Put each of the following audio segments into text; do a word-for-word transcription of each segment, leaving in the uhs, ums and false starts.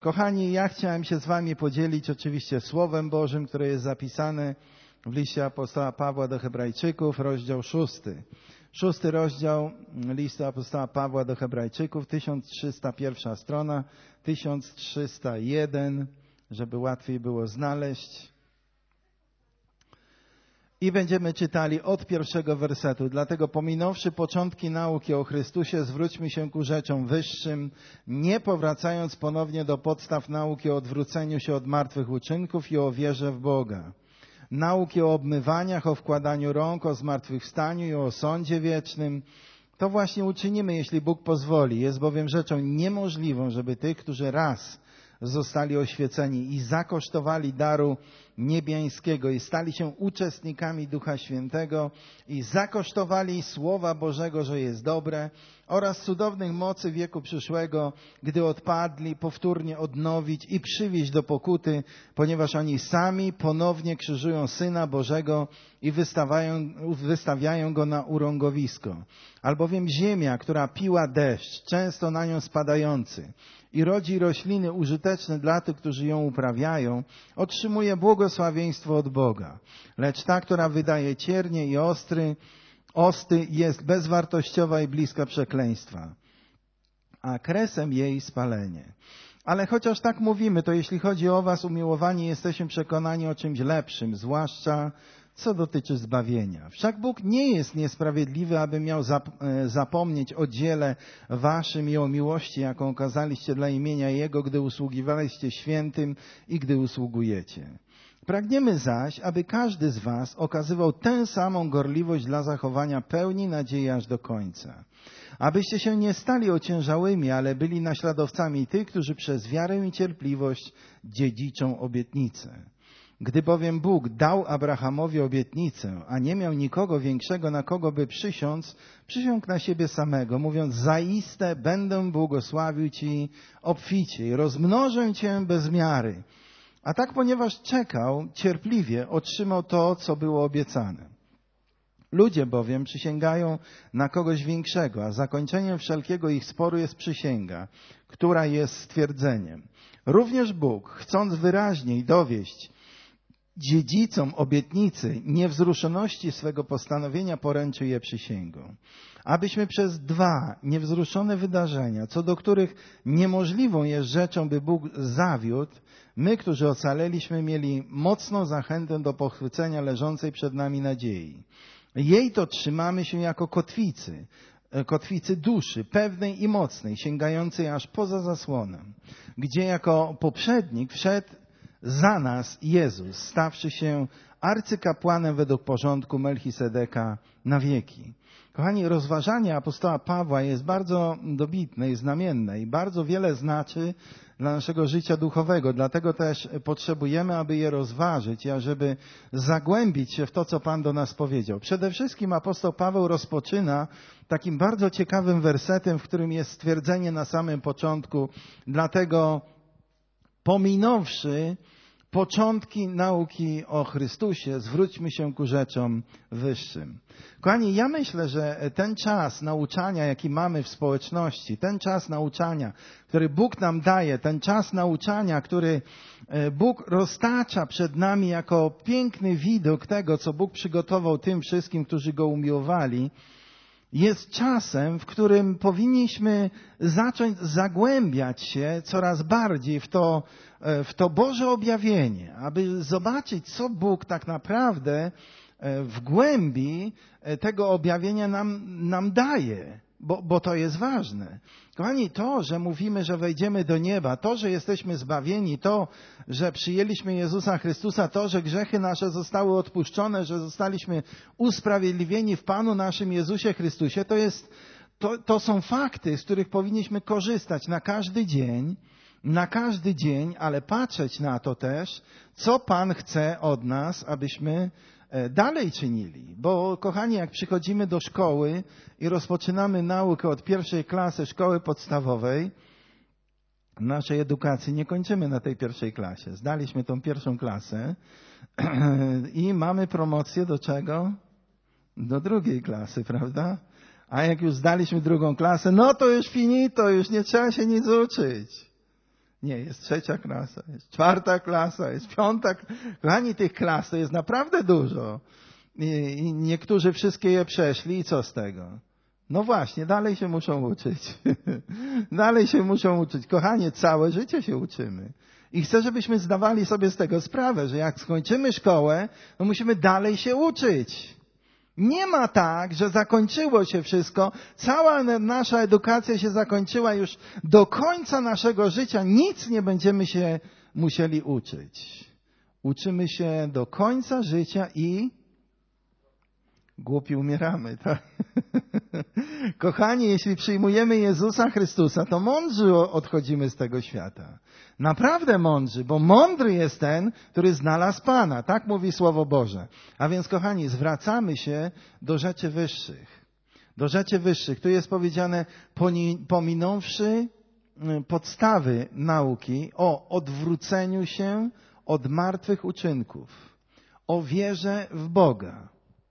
Kochani, ja chciałem się z wami podzielić oczywiście Słowem Bożym, które jest zapisane w liście apostoła Pawła do Hebrajczyków, rozdział szósty. Szósty rozdział listu apostoła Pawła do Hebrajczyków, tysiąc trzysta pierwsza strona, tysiąc trzysta jeden, żeby łatwiej było znaleźć. I będziemy czytali od pierwszego wersetu. Dlatego pominąwszy początki nauki o Chrystusie, zwróćmy się ku rzeczom wyższym, nie powracając ponownie do podstaw nauki o odwróceniu się od martwych uczynków i o wierze w Boga. Nauki o obmywaniach, o wkładaniu rąk, o zmartwychwstaniu i o sądzie wiecznym. To właśnie uczynimy, jeśli Bóg pozwoli. Jest bowiem rzeczą niemożliwą, żeby tych, którzy raz zostali oświeceni i zakosztowali daru niebiańskiego i stali się uczestnikami Ducha Świętego i zakosztowali Słowa Bożego, że jest dobre, oraz cudownych mocy wieku przyszłego, gdy odpadli, powtórnie odnowić i przywieźć do pokuty, ponieważ oni sami ponownie krzyżują Syna Bożego i wystawiają, wystawiają Go na urągowisko. Albowiem ziemia, która piła deszcz, często na nią spadający, i rodzi rośliny użyteczne dla tych, którzy ją uprawiają, otrzymuje błogosławieństwo od Boga. Lecz ta, która wydaje ciernie i ostry, osty, jest bezwartościowa i bliska przekleństwa, a kresem jej spalenie. Ale chociaż tak mówimy, to jeśli chodzi o was, umiłowani, jesteśmy przekonani o czymś lepszym, zwłaszcza co dotyczy zbawienia. Wszak Bóg nie jest niesprawiedliwy, aby miał zapomnieć o dziele waszym i o miłości, jaką okazaliście dla imienia Jego, gdy usługiwaliście świętym i gdy usługujecie. Pragniemy zaś, aby każdy z was okazywał tę samą gorliwość dla zachowania pełni nadziei aż do końca. Abyście się nie stali ociężałymi, ale byli naśladowcami tych, którzy przez wiarę i cierpliwość dziedziczą obietnicę. Gdy bowiem Bóg dał Abrahamowi obietnicę, a nie miał nikogo większego, na kogo by przysiąc, przysiągł na siebie samego, mówiąc: zaiste będę błogosławił Ci obficie i rozmnożę Cię bez miary. A tak, ponieważ czekał cierpliwie, otrzymał to, co było obiecane. Ludzie bowiem przysięgają na kogoś większego, a zakończeniem wszelkiego ich sporu jest przysięga, która jest stwierdzeniem. Również Bóg, chcąc wyraźniej dowieść dziedzicom obietnicy niewzruszoności swego postanowienia, poręczył je przysięgą. Abyśmy przez dwa niewzruszone wydarzenia, co do których niemożliwą jest rzeczą, by Bóg zawiódł, my, którzy ocaleliśmy, mieli mocną zachętę do pochwycenia leżącej przed nami nadziei. Jej to trzymamy się jako kotwicy, kotwicy duszy, pewnej i mocnej, sięgającej aż poza zasłonę, gdzie jako poprzednik wszedł za nas Jezus, stawszy się arcykapłanem według porządku Melchisedeka na wieki. Kochani, rozważanie apostoła Pawła jest bardzo dobitne i znamienne i bardzo wiele znaczy dla naszego życia duchowego. Dlatego też potrzebujemy, aby je rozważyć i ażeby zagłębić się w to, co Pan do nas powiedział. Przede wszystkim apostoł Paweł rozpoczyna takim bardzo ciekawym wersetem, w którym jest stwierdzenie na samym początku: dlatego pominąwszy początki nauki o Chrystusie, zwróćmy się ku rzeczom wyższym. Kochani, ja myślę, że ten czas nauczania, jaki mamy w społeczności, ten czas nauczania, który Bóg nam daje, ten czas nauczania, który Bóg roztacza przed nami jako piękny widok tego, co Bóg przygotował tym wszystkim, którzy Go umiłowali, jest czasem, w którym powinniśmy zacząć zagłębiać się coraz bardziej w to, w to Boże objawienie, aby zobaczyć, co Bóg tak naprawdę w głębi tego objawienia nam, nam daje, bo, bo to jest ważne. Kochani, to, że mówimy, że wejdziemy do nieba, to, że jesteśmy zbawieni, to, że przyjęliśmy Jezusa Chrystusa, to, że grzechy nasze zostały odpuszczone, że zostaliśmy usprawiedliwieni w Panu naszym Jezusie Chrystusie, to jest, to, to są fakty, z których powinniśmy korzystać na każdy dzień, na każdy dzień, ale patrzeć na to też, co Pan chce od nas, abyśmy dalej czynili. Bo kochani, jak przychodzimy do szkoły i rozpoczynamy naukę od pierwszej klasy szkoły podstawowej, naszej edukacji nie kończymy na tej pierwszej klasie. Zdaliśmy tą pierwszą klasę i mamy promocję do czego? Do drugiej klasy, prawda? A jak już zdaliśmy drugą klasę, no to już finito, już nie trzeba się nic uczyć. Nie, jest trzecia klasa, jest czwarta klasa, jest piąta. Kochani, tych klas to jest naprawdę dużo. I, i niektórzy wszystkie je przeszli i co z tego? No właśnie, dalej się muszą uczyć. Dalej się muszą uczyć. Kochanie, całe życie się uczymy. I chcę, żebyśmy zdawali sobie z tego sprawę, że jak skończymy szkołę, to musimy dalej się uczyć. Nie ma tak, że zakończyło się wszystko, cała nasza edukacja się zakończyła już do końca naszego życia, nic nie będziemy się musieli uczyć. Uczymy się do końca życia i głupi umieramy, tak? Kochani, jeśli przyjmujemy Jezusa Chrystusa, to mądrzy odchodzimy z tego świata. Naprawdę mądrzy, bo mądry jest ten, który znalazł Pana. Tak mówi Słowo Boże. A więc, kochani, zwracamy się do rzeczy wyższych. Do rzeczy wyższych. Tu jest powiedziane, pominąwszy podstawy nauki o odwróceniu się od martwych uczynków, o wierze w Boga.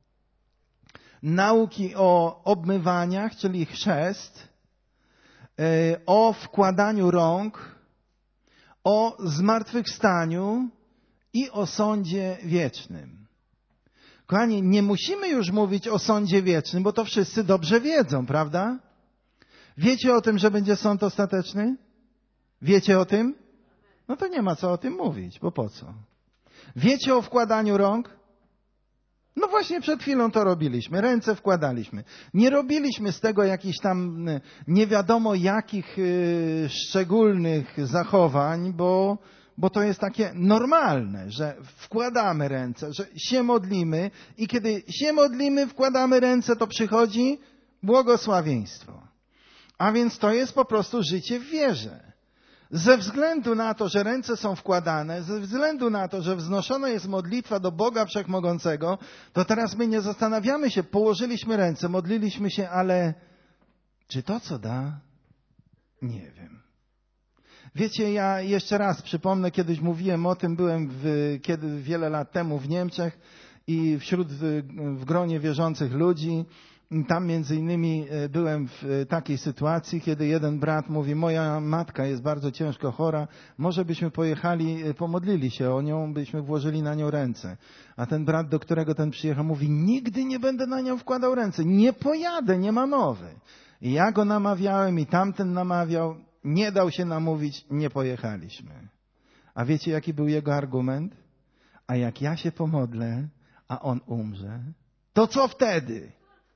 Nauki o obmywaniach, czyli chrzest, o wkładaniu rąk, o zmartwychwstaniu i o sądzie wiecznym. Kochani, nie musimy już mówić o sądzie wiecznym, bo to wszyscy dobrze wiedzą, prawda? Wiecie o tym, że będzie sąd ostateczny? Wiecie o tym? No to nie ma co o tym mówić, bo po co? Wiecie o wkładaniu rąk? No właśnie przed chwilą to robiliśmy. Ręce wkładaliśmy. Nie robiliśmy z tego jakichś tam nie wiadomo jakich yy, szczególnych zachowań, bo, bo to jest takie normalne, że wkładamy ręce, że się modlimy i kiedy się modlimy, wkładamy ręce, to przychodzi błogosławieństwo. A więc to jest po prostu życie w wierze. Ze względu na to, że ręce są wkładane, ze względu na to, że wznoszona jest modlitwa do Boga Wszechmogącego, to teraz my nie zastanawiamy się, położyliśmy ręce, modliliśmy się, ale czy to co da? Nie wiem. Wiecie, ja jeszcze raz przypomnę, kiedyś mówiłem o tym, byłem w, kiedy wiele lat temu w Niemczech i wśród w, w gronie wierzących ludzi. Tam między innymi byłem w takiej sytuacji, kiedy jeden brat mówi, moja matka jest bardzo ciężko chora, może byśmy pojechali, pomodlili się o nią, byśmy włożyli na nią ręce. A ten brat, do którego ten przyjechał, mówi, nigdy nie będę na nią wkładał ręce, nie pojadę, nie ma mowy. I ja go namawiałem i tamten namawiał, nie dał się namówić, nie pojechaliśmy. A wiecie, jaki był jego argument? A jak ja się pomodlę, a on umrze, to co wtedy?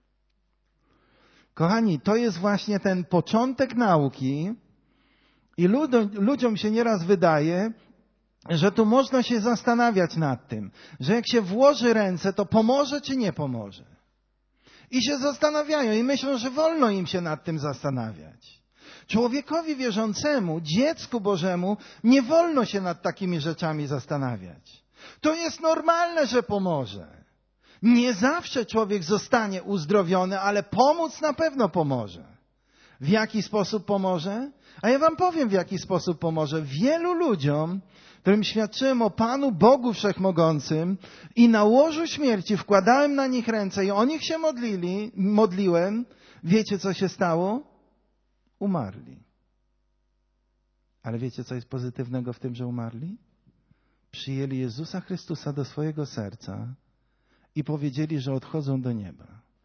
Kochani, to jest właśnie ten początek nauki i ludziom, ludziom się nieraz wydaje, że tu można się zastanawiać nad tym, że jak się włoży ręce, to pomoże czy nie pomoże. I się zastanawiają i myślą, że wolno im się nad tym zastanawiać. Człowiekowi wierzącemu, dziecku Bożemu, nie wolno się nad takimi rzeczami zastanawiać. To jest normalne, że pomoże. Nie zawsze człowiek zostanie uzdrowiony, ale pomóc na pewno pomoże. W jaki sposób pomoże? A ja wam powiem, w jaki sposób pomoże. Wielu ludziom, którym świadczyłem o Panu Bogu Wszechmogącym i na łożu śmierci wkładałem na nich ręce i o nich się modlili, modliłem, wiecie co się stało? Umarli. Ale wiecie co jest pozytywnego w tym, że umarli? Przyjęli Jezusa Chrystusa do swojego serca i powiedzieli, że odchodzą do nieba.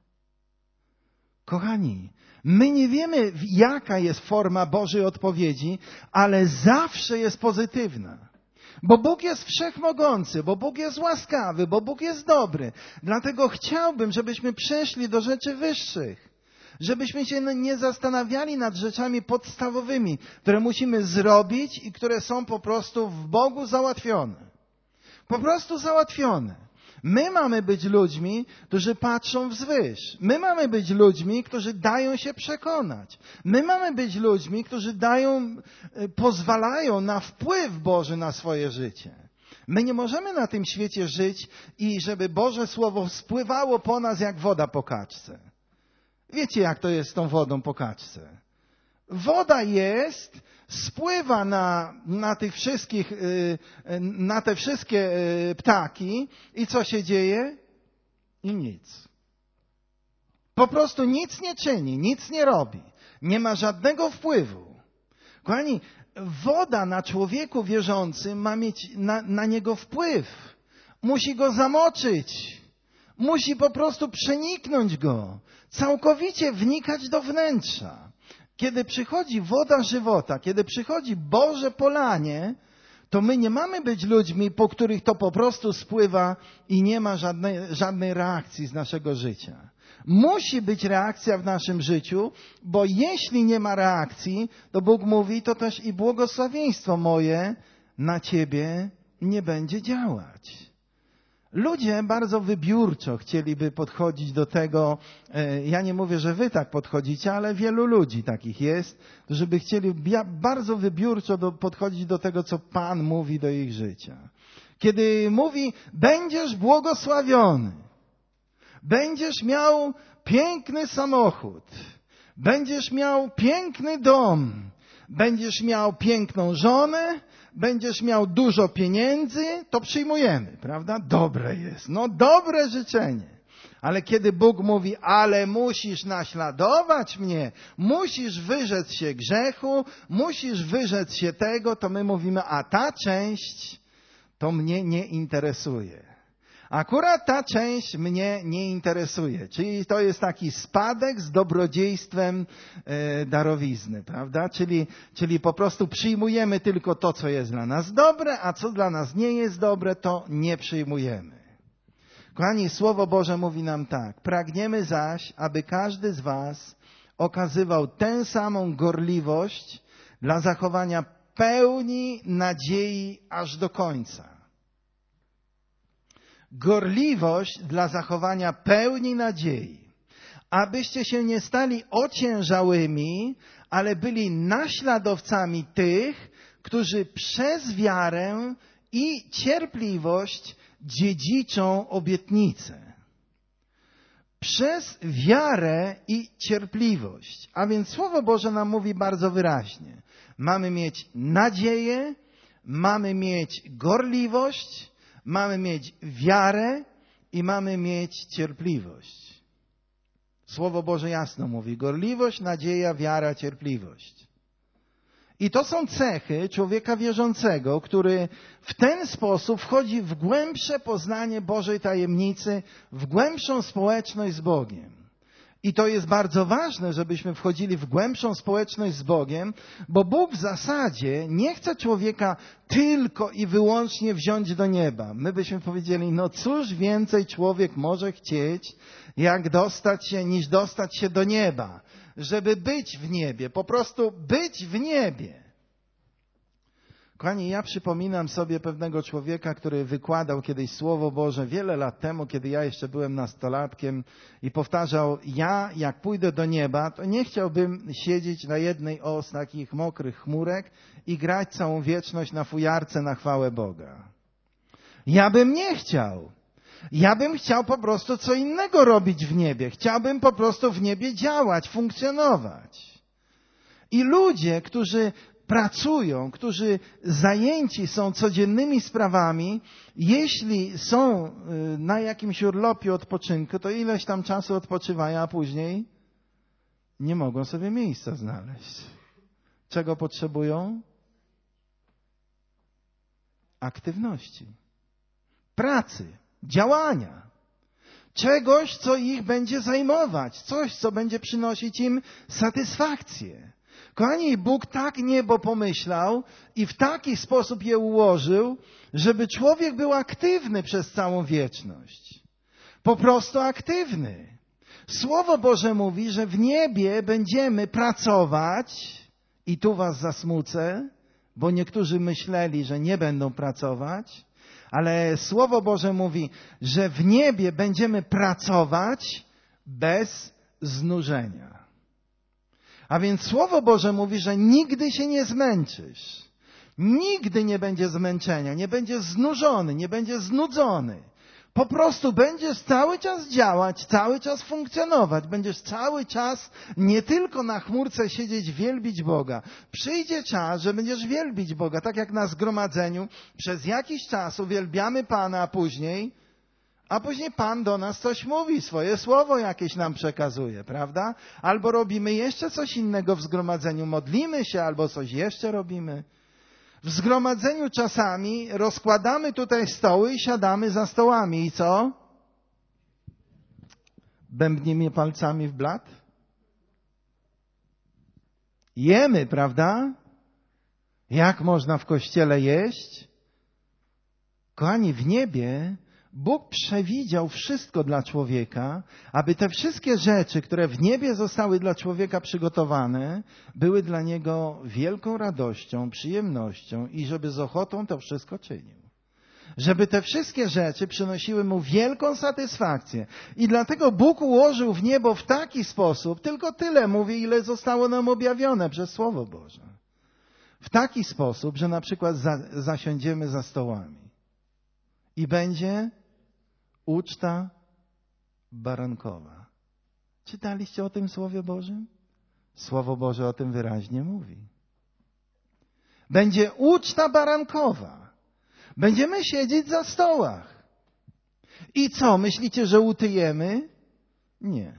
Kochani, my nie wiemy, jaka jest forma Bożej odpowiedzi, ale zawsze jest pozytywna. Bo Bóg jest wszechmogący, bo Bóg jest łaskawy, bo Bóg jest dobry. Dlatego chciałbym, żebyśmy przeszli do rzeczy wyższych. Żebyśmy się nie zastanawiali nad rzeczami podstawowymi, które musimy zrobić i które są po prostu w Bogu załatwione. Po prostu załatwione. My mamy być ludźmi, którzy patrzą wzwyż. My mamy być ludźmi, którzy dają się przekonać. My mamy być ludźmi, którzy dają, pozwalają na wpływ Boży na swoje życie. My nie możemy na tym świecie żyć i żeby Boże Słowo spływało po nas jak woda po kaczce. Wiecie, jak to jest z tą wodą po kaczce? Woda jest, spływa na, na tych wszystkich, na te wszystkie ptaki i co się dzieje? I nic. Po prostu nic nie czyni, nic nie robi. Nie ma żadnego wpływu. Kochani, woda na człowieku wierzącym ma mieć na, na niego wpływ. Musi go zamoczyć. Musi po prostu przeniknąć go. Całkowicie wnikać do wnętrza. Kiedy przychodzi woda żywota, kiedy przychodzi Boże polanie, to my nie mamy być ludźmi, po których to po prostu spływa i nie ma żadnej, żadnej reakcji z naszego życia. Musi być reakcja w naszym życiu, bo jeśli nie ma reakcji, to Bóg mówi, to też i błogosławieństwo moje na ciebie nie będzie działać. Ludzie bardzo wybiórczo chcieliby podchodzić do tego, ja nie mówię, że wy tak podchodzicie, ale wielu ludzi takich jest, żeby chcieli bardzo wybiórczo do, podchodzić do tego, co Pan mówi do ich życia. Kiedy mówi, będziesz błogosławiony, będziesz miał piękny samochód, będziesz miał piękny dom, będziesz miał piękną żonę, będziesz miał dużo pieniędzy, to przyjmujemy, prawda? Dobre jest. No dobre życzenie. Ale kiedy Bóg mówi, ale musisz naśladować mnie, musisz wyrzec się grzechu, musisz wyrzec się tego, to my mówimy, a ta część to mnie nie interesuje. Akurat ta część mnie nie interesuje. Czyli to jest taki spadek z dobrodziejstwem e, darowizny, prawda? Czyli, czyli po prostu przyjmujemy tylko to, co jest dla nas dobre, a co dla nas nie jest dobre, to nie przyjmujemy. Kochani, Słowo Boże mówi nam tak. Pragniemy zaś, aby każdy z was okazywał tę samą gorliwość dla zachowania pełni nadziei aż do końca. Gorliwość dla zachowania pełni nadziei, abyście się nie stali ociężałymi, ale byli naśladowcami tych, którzy przez wiarę i cierpliwość dziedziczą obietnicę. Przez wiarę i cierpliwość. A więc Słowo Boże nam mówi bardzo wyraźnie. Mamy mieć nadzieję, mamy mieć gorliwość, mamy mieć wiarę i mamy mieć cierpliwość. Słowo Boże jasno mówi. Gorliwość, nadzieja, wiara, cierpliwość. I to są cechy człowieka wierzącego, który w ten sposób wchodzi w głębsze poznanie Bożej tajemnicy, w głębszą społeczność z Bogiem. I to jest bardzo ważne, żebyśmy wchodzili w głębszą społeczność z Bogiem, bo Bóg w zasadzie nie chce człowieka tylko i wyłącznie wziąć do nieba. My byśmy powiedzieli, no cóż więcej człowiek może chcieć, jak dostać się, niż dostać się do nieba. Żeby być w niebie, po prostu być w niebie. Kochani, ja przypominam sobie pewnego człowieka, który wykładał kiedyś Słowo Boże wiele lat temu, kiedy ja jeszcze byłem nastolatkiem i powtarzał, ja jak pójdę do nieba, to nie chciałbym siedzieć na jednej z takich mokrych chmurek i grać całą wieczność na fujarce na chwałę Boga. Ja bym nie chciał. Ja bym chciał po prostu co innego robić w niebie. Chciałbym po prostu w niebie działać, funkcjonować. I ludzie, którzy pracują, którzy zajęci są codziennymi sprawami, jeśli są na jakimś urlopie odpoczynku, to ileś tam czasu odpoczywają, a później nie mogą sobie miejsca znaleźć. Czego potrzebują? Aktywności, pracy, działania. Czegoś, co ich będzie zajmować, coś, co będzie przynosić im satysfakcję. Kochani, Bóg tak niebo pomyślał i w taki sposób je ułożył, żeby człowiek był aktywny przez całą wieczność. Po prostu aktywny. Słowo Boże mówi, że w niebie będziemy pracować i tu was zasmucę, bo niektórzy myśleli, że nie będą pracować, ale Słowo Boże mówi, że w niebie będziemy pracować bez znużenia. A więc Słowo Boże mówi, że nigdy się nie zmęczysz. Nigdy nie będzie zmęczenia, nie będziesz znużony, nie będziesz znudzony. Po prostu będziesz cały czas działać, cały czas funkcjonować. Będziesz cały czas nie tylko na chmurce siedzieć, wielbić Boga. Przyjdzie czas, że będziesz wielbić Boga, tak jak na zgromadzeniu. Przez jakiś czas uwielbiamy Pana, a później A później Pan do nas coś mówi, swoje słowo jakieś nam przekazuje, prawda? Albo robimy jeszcze coś innego w zgromadzeniu, modlimy się, albo coś jeszcze robimy. W zgromadzeniu czasami rozkładamy tutaj stoły i siadamy za stołami. I co? Bębnimy palcami w blat? Jemy, prawda? Jak można w kościele jeść? Kochani, w niebie Bóg przewidział wszystko dla człowieka, aby te wszystkie rzeczy, które w niebie zostały dla człowieka przygotowane, były dla niego wielką radością, przyjemnością i żeby z ochotą to wszystko czynił. Żeby te wszystkie rzeczy przynosiły mu wielką satysfakcję. I dlatego Bóg ułożył w niebo w taki sposób, tylko tyle mówi, ile zostało nam objawione przez Słowo Boże. W taki sposób, że na przykład za, zasiądziemy za stołami i będzie uczta barankowa. Czytaliście o tym w Słowie Bożym? Słowo Boże o tym wyraźnie mówi. Będzie uczta barankowa. Będziemy siedzieć za stołach. I co, myślicie, że utyjemy? Nie.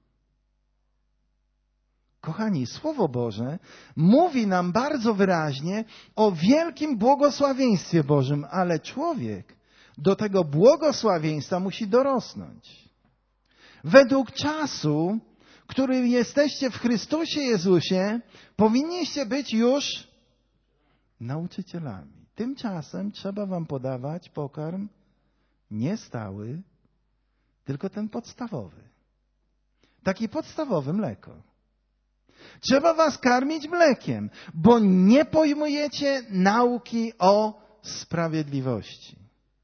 Kochani, Słowo Boże mówi nam bardzo wyraźnie o wielkim błogosławieństwie Bożym, ale człowiek do tego błogosławieństwa musi dorosnąć. Według czasu, który jesteście w Chrystusie Jezusie, powinniście być już nauczycielami. Tymczasem trzeba wam podawać pokarm nie stały, tylko ten podstawowy. Taki podstawowy mleko. Trzeba was karmić mlekiem, bo nie pojmujecie nauki o sprawiedliwości.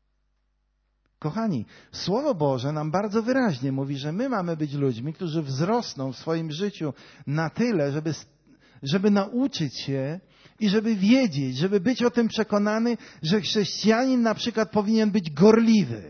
Kochani, Słowo Boże nam bardzo wyraźnie mówi, że my mamy być ludźmi, którzy wzrosną w swoim życiu na tyle, żeby, żeby nauczyć się i żeby wiedzieć, żeby być o tym przekonany, że chrześcijanin na przykład powinien być gorliwy.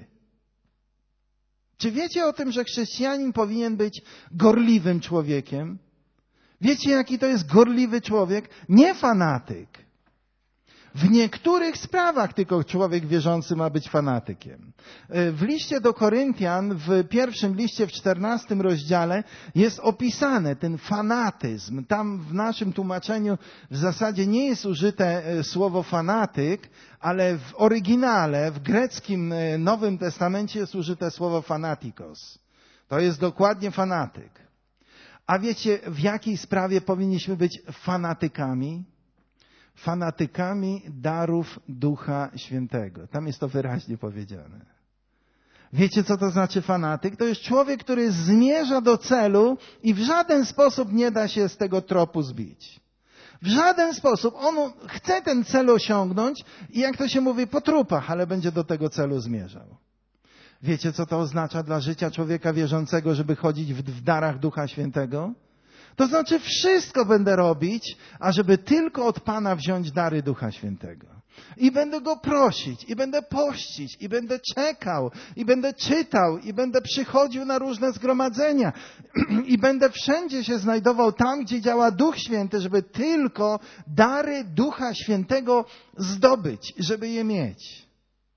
Czy wiecie o tym, że chrześcijanin powinien być gorliwym człowiekiem? Wiecie, jaki to jest gorliwy człowiek? Nie fanatyk. W niektórych sprawach tylko człowiek wierzący ma być fanatykiem. W liście do Koryntian, w pierwszym liście, w czternastym rozdziale jest opisane ten fanatyzm. Tam w naszym tłumaczeniu w zasadzie nie jest użyte słowo fanatyk, ale w oryginale, w greckim Nowym Testamencie jest użyte słowo fanatikos. To jest dokładnie fanatyk. A wiecie, w jakiej sprawie powinniśmy być fanatykami? Fanatykami darów Ducha Świętego. Tam jest to wyraźnie powiedziane. Wiecie, co to znaczy fanatyk? To jest człowiek, który zmierza do celu i w żaden sposób nie da się z tego tropu zbić. W żaden sposób. On chce ten cel osiągnąć i jak to się mówi, po trupach, ale będzie do tego celu zmierzał. Wiecie, co to oznacza dla życia człowieka wierzącego, żeby chodzić w, w darach Ducha Świętego? To znaczy wszystko będę robić, ażeby tylko od Pana wziąć dary Ducha Świętego. I będę Go prosić, i będę pościć, i będę czekał, i będę czytał, i będę przychodził na różne zgromadzenia. I będę wszędzie się znajdował tam, gdzie działa Duch Święty, żeby tylko dary Ducha Świętego zdobyć, żeby je mieć.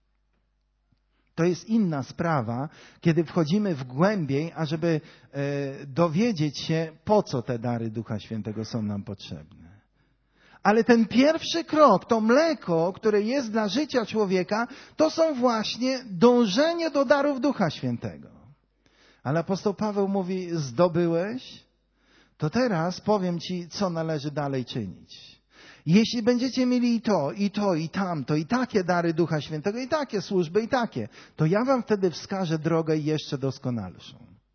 To jest inna sprawa, kiedy wchodzimy w głębiej, ażeby e, dowiedzieć się, po co te dary Ducha Świętego są nam potrzebne. Ale ten pierwszy krok, to mleko, które jest dla życia człowieka, to są właśnie dążenie do darów Ducha Świętego. Ale apostoł Paweł mówi, zdobyłeś, to teraz powiem ci, co należy dalej czynić. Jeśli będziecie mieli i to, i to, i tamto, i takie dary Ducha Świętego, i takie służby, i takie, to ja wam wtedy wskażę drogę jeszcze doskonalszą.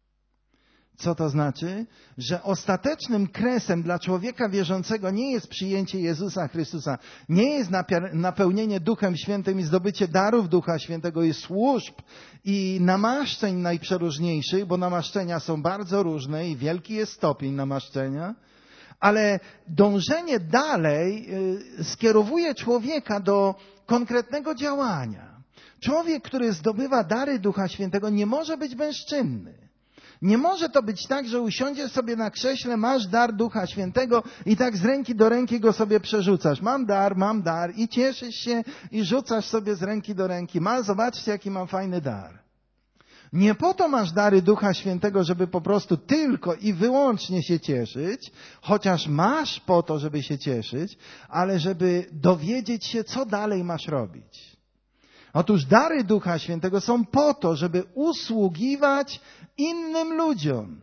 Co to znaczy? Że ostatecznym kresem dla człowieka wierzącego nie jest przyjęcie Jezusa Chrystusa, nie jest napełnienie Duchem Świętym i zdobycie darów Ducha Świętego i służb i namaszczeń najprzeróżniejszych, bo namaszczenia są bardzo różne i wielki jest stopień namaszczenia. Ale dążenie dalej skierowuje człowieka do konkretnego działania. Człowiek, który zdobywa dary Ducha Świętego, nie może być bezczynny. Nie może to być tak, że usiądziesz sobie na krześle, masz dar Ducha Świętego i tak z ręki do ręki go sobie przerzucasz. Mam dar, mam dar i cieszysz się i rzucasz sobie z ręki do ręki. Ma, zobaczcie, jaki mam fajny dar. Nie po to masz dary Ducha Świętego, żeby po prostu tylko i wyłącznie się cieszyć, chociaż masz po to, żeby się cieszyć, ale żeby dowiedzieć się, co dalej masz robić. Otóż dary Ducha Świętego są po to, żeby usługiwać innym ludziom.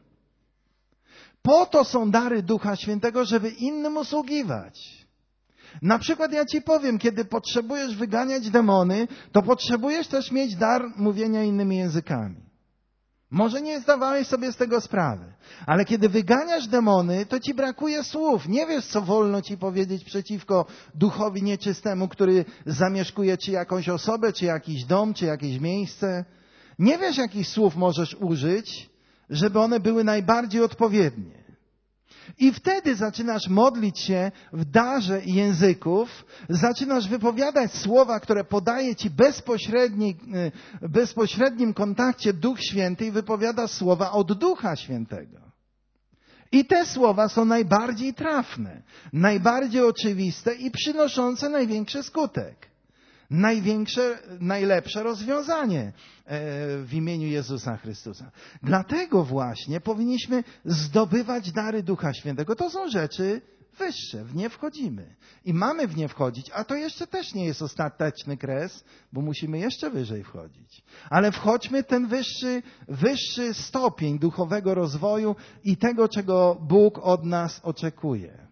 Po to są dary Ducha Świętego, żeby innym usługiwać. Na przykład ja ci powiem, kiedy potrzebujesz wyganiać demony, to potrzebujesz też mieć dar mówienia innymi językami. Może nie zdawałeś sobie z tego sprawy, ale kiedy wyganiasz demony, to ci brakuje słów. Nie wiesz, co wolno ci powiedzieć przeciwko duchowi nieczystemu, który zamieszkuje czy jakąś osobę, czy jakiś dom, czy jakieś miejsce. Nie wiesz, jakich słów możesz użyć, żeby one były najbardziej odpowiednie. I wtedy zaczynasz modlić się w darze języków, zaczynasz wypowiadać słowa, które podaje ci bezpośredni, bezpośrednim kontakcie Duch Święty i wypowiadasz słowa od Ducha Świętego. I te słowa są najbardziej trafne, najbardziej oczywiste i przynoszące największy skutek. Największe, najlepsze rozwiązanie w imieniu Jezusa Chrystusa. Dlatego właśnie powinniśmy zdobywać dary Ducha Świętego. To są rzeczy wyższe, w nie wchodzimy. I mamy w nie wchodzić, a to jeszcze też nie jest ostateczny kres, bo musimy jeszcze wyżej wchodzić. Ale wchodźmy w ten wyższy, wyższy stopień duchowego rozwoju i tego, czego Bóg od nas oczekuje.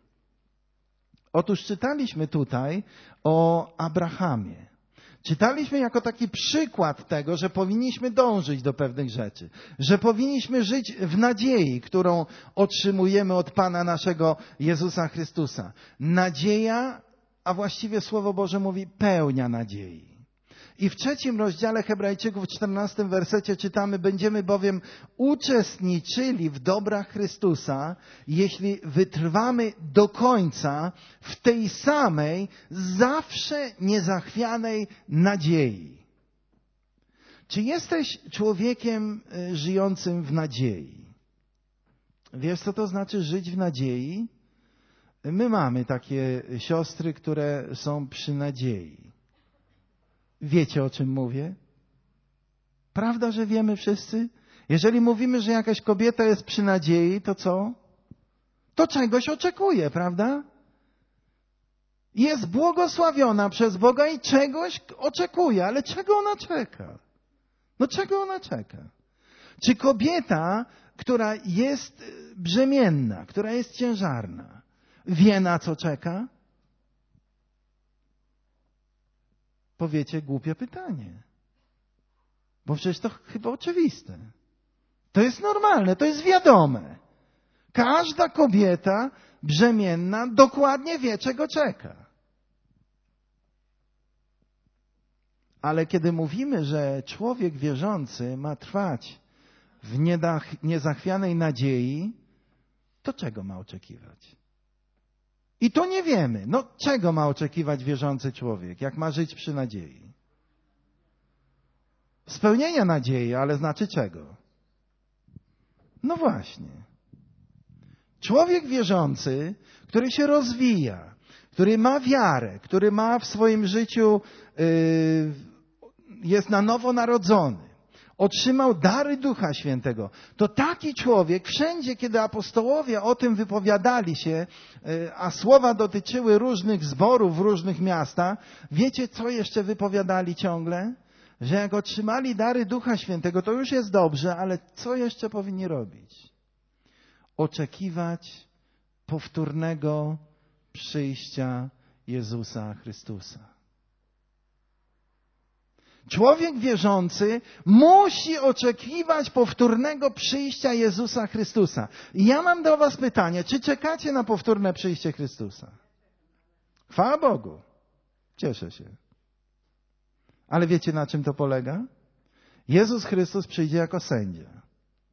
Otóż czytaliśmy tutaj o Abrahamie. Czytaliśmy jako taki przykład tego, że powinniśmy dążyć do pewnych rzeczy, że powinniśmy żyć w nadziei, którą otrzymujemy od Pana naszego Jezusa Chrystusa. Nadzieja, a właściwie Słowo Boże mówi pełnia nadziei. I w trzecim rozdziale Hebrajczyków, w czternastym wersecie czytamy: będziemy bowiem uczestniczyli w dobrach Chrystusa, jeśli wytrwamy do końca w tej samej, zawsze niezachwianej nadziei. Czy jesteś człowiekiem żyjącym w nadziei? Wiesz, co to znaczy żyć w nadziei? My mamy takie siostry, które są przy nadziei. Wiecie, o czym mówię? Prawda, że wiemy wszyscy? Jeżeli mówimy, że jakaś kobieta jest przy nadziei, to co? To czegoś oczekuje, prawda? Jest błogosławiona przez Boga i czegoś oczekuje. Ale czego ona czeka? No czego ona czeka? Czy kobieta, która jest brzemienna, która jest ciężarna, wie, na co czeka? Powiecie, głupie pytanie. Bo przecież to chyba oczywiste. To jest normalne, to jest wiadome. Każda kobieta brzemienna dokładnie wie, czego czeka. Ale kiedy mówimy, że człowiek wierzący ma trwać w niezachwianej nadziei, to czego ma oczekiwać? I to nie wiemy. No czego ma oczekiwać wierzący człowiek, jak ma żyć przy nadziei? Spełnienia nadziei, ale znaczy czego? No właśnie. Człowiek wierzący, który się rozwija, który ma wiarę, który ma w swoim życiu, yy, jest na nowo narodzony, otrzymał dary Ducha Świętego, to taki człowiek wszędzie, kiedy apostołowie o tym wypowiadali się, a słowa dotyczyły różnych zborów w różnych miastach, wiecie, co jeszcze wypowiadali ciągle? Że jak otrzymali dary Ducha Świętego, to już jest dobrze, ale co jeszcze powinni robić? Oczekiwać powtórnego przyjścia Jezusa Chrystusa. Człowiek wierzący musi oczekiwać powtórnego przyjścia Jezusa Chrystusa. I ja mam do was pytanie, czy czekacie na powtórne przyjście Chrystusa? Chwała Bogu. Cieszę się. Ale wiecie, na czym to polega? Jezus Chrystus przyjdzie jako sędzia.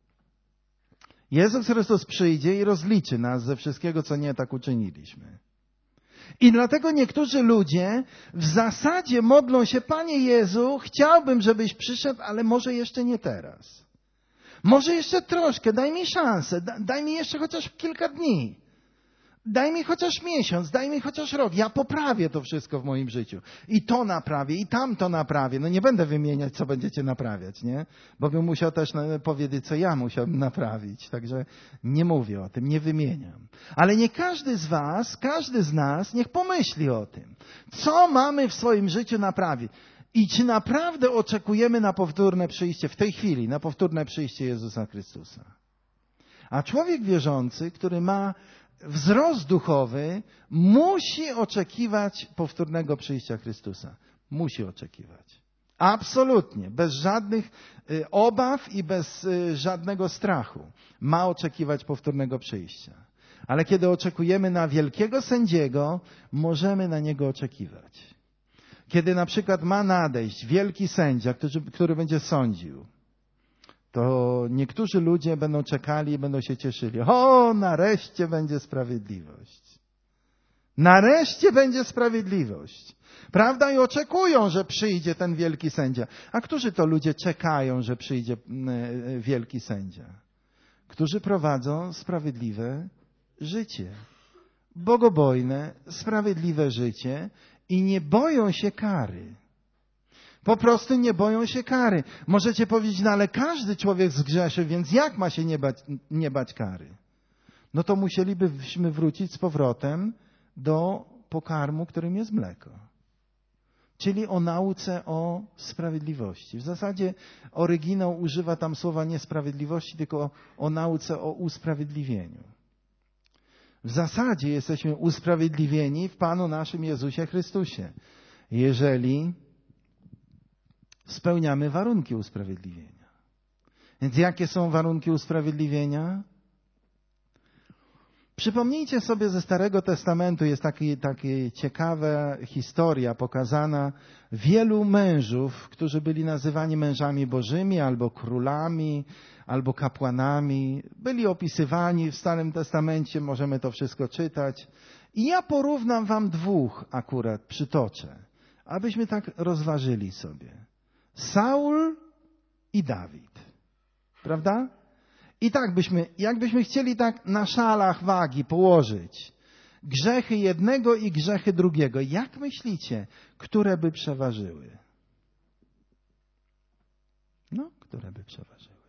Jezus Chrystus przyjdzie i rozliczy nas ze wszystkiego, co nie tak uczyniliśmy. I dlatego niektórzy ludzie w zasadzie modlą się: Panie Jezu, chciałbym, żebyś przyszedł, ale może jeszcze nie teraz. Może jeszcze troszkę, daj mi szansę, daj mi jeszcze chociaż kilka dni. daj mi chociaż miesiąc, daj mi chociaż rok. Ja poprawię to wszystko w moim życiu. I to naprawię, i tamto naprawię. No nie będę wymieniać, co będziecie naprawiać, nie? Bo bym musiał też powiedzieć, co ja musiałbym naprawić. Także nie mówię o tym, nie wymieniam. Ale nie każdy z was, każdy z nas, niech pomyśli o tym. Co mamy w swoim życiu naprawić? I czy naprawdę oczekujemy na powtórne przyjście, w tej chwili, na powtórne przyjście Jezusa Chrystusa? A człowiek wierzący, który ma wzrost duchowy, musi oczekiwać powtórnego przyjścia Chrystusa. Musi oczekiwać. Absolutnie. Bez żadnych obaw i bez żadnego strachu. Ma oczekiwać powtórnego przyjścia. Ale kiedy oczekujemy na wielkiego sędziego, możemy na niego oczekiwać. Kiedy na przykład ma nadejść wielki sędzia, który, który będzie sądził, to niektórzy ludzie będą czekali i będą się cieszyli. O, nareszcie będzie sprawiedliwość. Nareszcie będzie sprawiedliwość. Prawda? I oczekują, że przyjdzie ten wielki sędzia. A którzy to ludzie czekają, że przyjdzie wielki sędzia? Którzy prowadzą sprawiedliwe życie. Bogobojne, sprawiedliwe życie i nie boją się kary. Po prostu nie boją się kary. Możecie powiedzieć, no ale każdy człowiek zgrzeszy, więc jak ma się nie bać, nie bać kary? No to musielibyśmy wrócić z powrotem do pokarmu, którym jest mleko. Czyli o nauce o sprawiedliwości. W zasadzie oryginał używa tam słowa nie sprawiedliwości, tylko o, o nauce o usprawiedliwieniu. W zasadzie jesteśmy usprawiedliwieni w Panu naszym Jezusie Chrystusie. Jeżeli spełniamy warunki usprawiedliwienia. Więc jakie są warunki usprawiedliwienia? Przypomnijcie sobie ze Starego Testamentu, jest taka taki ciekawa historia pokazana wielu mężów, którzy byli nazywani mężami bożymi, albo królami, albo kapłanami. Byli opisywani w Starym Testamencie, możemy to wszystko czytać. I ja porównam wam dwóch akurat, przytoczę, abyśmy tak rozważyli sobie. Saul i Dawid. Prawda? I tak byśmy, jakbyśmy chcieli tak na szalach wagi położyć grzechy jednego i grzechy drugiego, jak myślicie, które by przeważyły? No, które by przeważyły?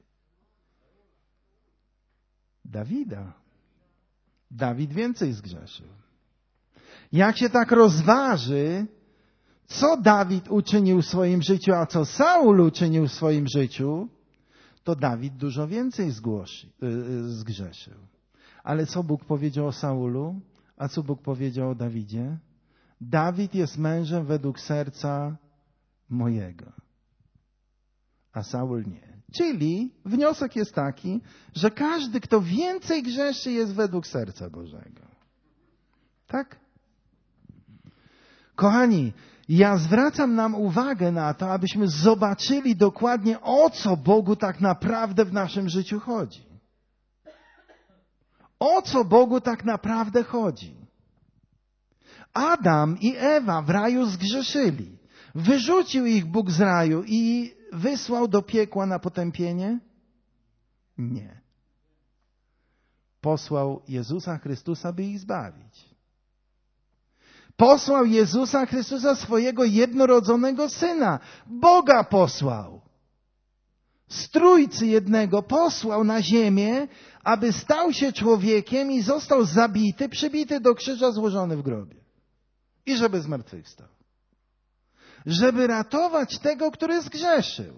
Dawida. Dawid więcej zgrzeszył. Jak się tak rozważy, co Dawid uczynił w swoim życiu, a co Saul uczynił w swoim życiu, to Dawid dużo więcej zgłosi, yy, zgrzeszył. Ale co Bóg powiedział o Saulu? A co Bóg powiedział o Dawidzie? Dawid jest mężem według serca mojego, a Saul nie. Czyli wniosek jest taki, że każdy, kto więcej grzeszy, jest według serca Bożego. Tak? Kochani, ja zwracam nam uwagę na to, abyśmy zobaczyli dokładnie, o co Bogu tak naprawdę w naszym życiu chodzi. O co Bogu tak naprawdę chodzi? Adam i Ewa w raju zgrzeszyli. Wyrzucił ich Bóg z raju i wysłał do piekła na potępienie? Nie. Posłał Jezusa Chrystusa, by ich zbawić. Posłał Jezusa Chrystusa, swojego jednorodzonego Syna. Boga posłał. Z Trójcy jednego posłał na ziemię, aby stał się człowiekiem i został zabity, przybity do krzyża, złożony w grobie. I żeby zmartwychwstał. Żeby ratować tego, który zgrzeszył.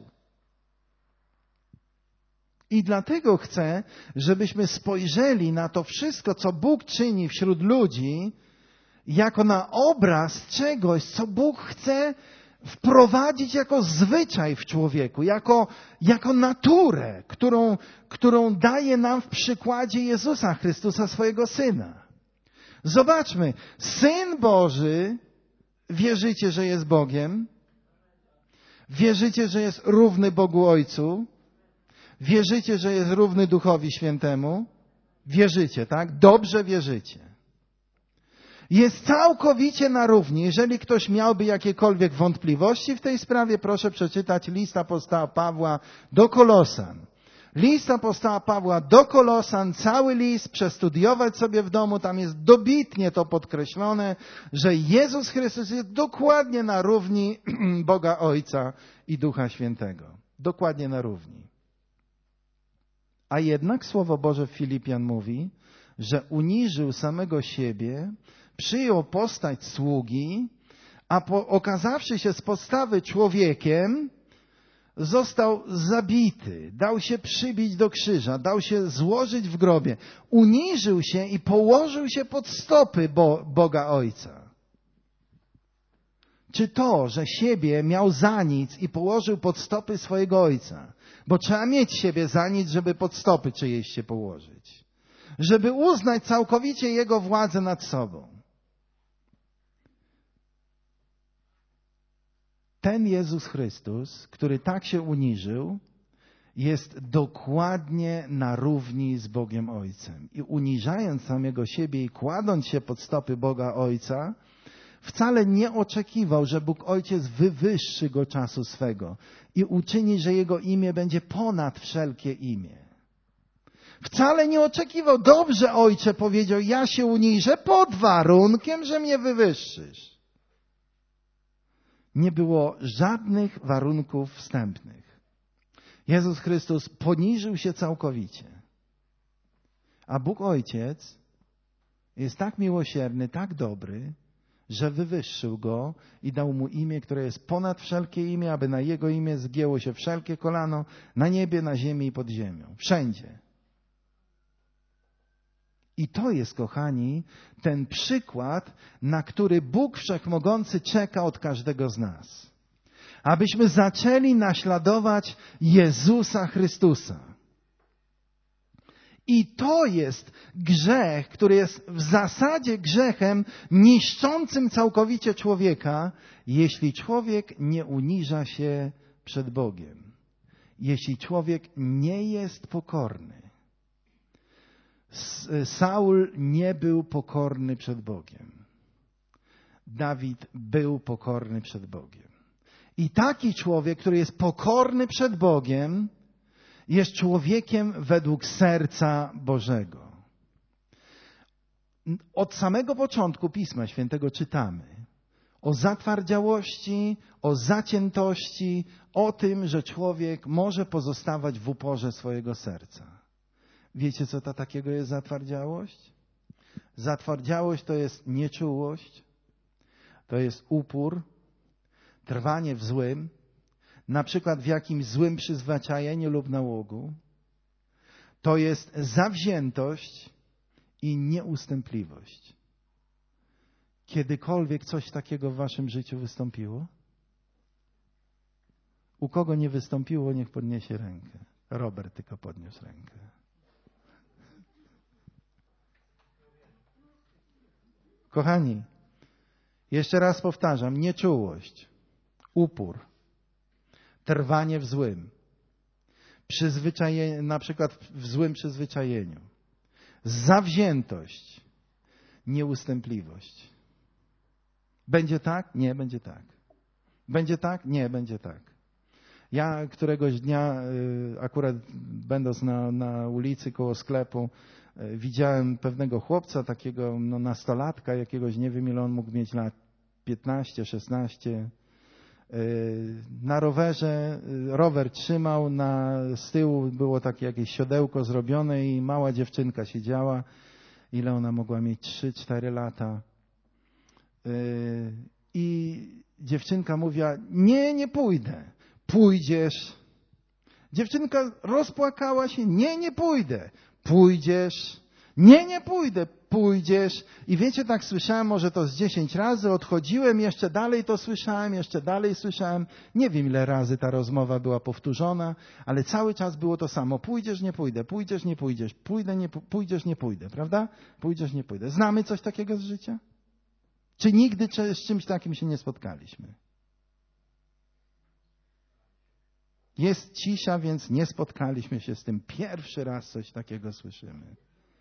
I dlatego chcę, żebyśmy spojrzeli na to wszystko, co Bóg czyni wśród ludzi, jako na obraz czegoś, co Bóg chce wprowadzić jako zwyczaj w człowieku, jako, jako naturę, którą, którą daje nam w przykładzie Jezusa Chrystusa, swojego Syna. Zobaczmy, Syn Boży, wierzycie, że jest Bogiem? Wierzycie, że jest równy Bogu Ojcu? Wierzycie, że jest równy Duchowi Świętemu? Wierzycie, tak? Dobrze wierzycie. Jest całkowicie na równi. Jeżeli ktoś miałby jakiekolwiek wątpliwości w tej sprawie, proszę przeczytać list apostoła Pawła do Kolosan. List apostoła Pawła do Kolosan, cały list, przestudiować sobie w domu, tam jest dobitnie to podkreślone, że Jezus Chrystus jest dokładnie na równi Boga Ojca i Ducha Świętego. Dokładnie na równi. A jednak Słowo Boże w Filipian mówi, że uniżył samego siebie, przyjął postać sługi, a po, okazawszy się z podstawy człowiekiem, został zabity, dał się przybić do krzyża, dał się złożyć w grobie. Uniżył się i położył się pod stopy Bo, Boga Ojca. Czy to, że siebie miał za nic i położył pod stopy swojego Ojca? Bo trzeba mieć siebie za nic, żeby pod stopy czyjeś się położyć. Żeby uznać całkowicie Jego władzę nad sobą. Ten Jezus Chrystus, który tak się uniżył, jest dokładnie na równi z Bogiem Ojcem. I uniżając samego siebie i kładąc się pod stopy Boga Ojca, wcale nie oczekiwał, że Bóg Ojciec wywyższy go czasu swego i uczyni, że Jego imię będzie ponad wszelkie imię. Wcale nie oczekiwał, dobrze Ojcze, powiedział, ja się uniżę pod warunkiem, że mnie wywyższysz. Nie było żadnych warunków wstępnych. Jezus Chrystus poniżył się całkowicie. A Bóg Ojciec jest tak miłosierny, tak dobry, że wywyższył Go i dał Mu imię, które jest ponad wszelkie imię, aby na Jego imię zgięło się wszelkie kolano na niebie, na ziemi i pod ziemią. Wszędzie. I to jest, kochani, ten przykład, na który Bóg Wszechmogący czeka od każdego z nas. Abyśmy zaczęli naśladować Jezusa Chrystusa. I to jest grzech, który jest w zasadzie grzechem niszczącym całkowicie człowieka, jeśli człowiek nie uniża się przed Bogiem. Jeśli człowiek nie jest pokorny. Saul nie był pokorny przed Bogiem. Dawid był pokorny przed Bogiem. I taki człowiek, który jest pokorny przed Bogiem, jest człowiekiem według serca Bożego. Od samego początku Pisma Świętego czytamy o zatwardziałości, o zaciętości, o tym, że człowiek może pozostawać w uporze swojego serca. Wiecie, co to takiego jest zatwardziałość? Zatwardziałość to jest nieczułość, to jest upór, trwanie w złym, na przykład w jakimś złym przyzwyczajeniu lub nałogu. To jest zawziętość i nieustępliwość. Kiedykolwiek coś takiego w waszym życiu wystąpiło? U kogo nie wystąpiło, niech podniesie rękę. Robert tylko podniósł rękę. Kochani, jeszcze raz powtarzam, nieczułość, upór, trwanie w złym, przyzwyczajenie, na przykład w złym przyzwyczajeniu, zawziętość, nieustępliwość. Będzie tak? Nie, będzie tak. Będzie tak? Nie, będzie tak. Ja któregoś dnia, akurat będąc na, na ulicy koło sklepu, widziałem pewnego chłopca, takiego no, nastolatka, jakiegoś, nie wiem ile on mógł mieć lat, piętnaście, szesnaście. Na rowerze, rower trzymał, na, z tyłu było takie jakieś siodełko zrobione i mała dziewczynka siedziała. Ile ona mogła mieć? trzy cztery lata. I dziewczynka mówiła, nie, nie pójdę. Pójdziesz. Dziewczynka rozpłakała się, nie, nie pójdę. Pójdziesz. Nie, nie pójdę. Pójdziesz. I wiecie, tak słyszałem, może to z dziesięć razy, odchodziłem, jeszcze dalej to słyszałem, jeszcze dalej słyszałem. Nie wiem, ile razy ta rozmowa była powtórzona, ale cały czas było to samo. Pójdziesz, nie pójdę, pójdziesz, nie pójdziesz, pójdę, nie pójdziesz, nie pójdę, prawda? Pójdziesz, nie pójdę. Znamy coś takiego z życia? Czy nigdy z czymś takim się nie spotkaliśmy? Jest cisza, więc nie spotkaliśmy się z tym. Pierwszy raz coś takiego słyszymy.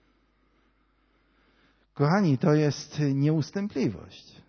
Kochani, to jest nieustępliwość.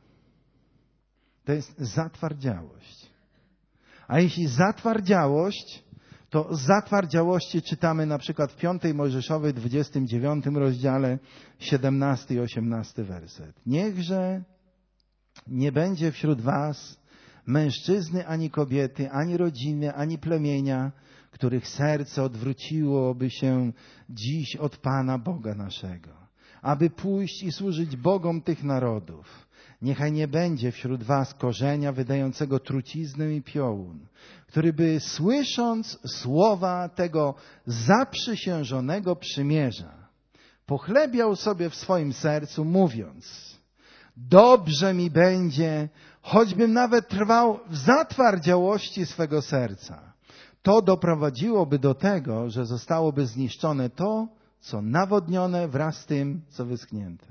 To jest zatwardziałość. A jeśli zatwardziałość, to zatwardziałości czytamy na przykład w piątej Mojżeszowej, dwudziestym dziewiątym rozdziale, siedemnasty i osiemnasty werset. Niechże nie będzie wśród was mężczyzny, ani kobiety, ani rodziny, ani plemienia, których serce odwróciłoby się dziś od Pana Boga naszego, aby pójść i służyć Bogom tych narodów. Niechaj nie będzie wśród was korzenia wydającego truciznę i piołun, który by słysząc słowa tego zaprzysiężonego przymierza, pochlebiał sobie w swoim sercu, mówiąc: dobrze mi będzie, choćbym nawet trwał w zatwardziałości swego serca. To doprowadziłoby do tego, że zostałoby zniszczone to, co nawodnione wraz z tym, co wyschnięte.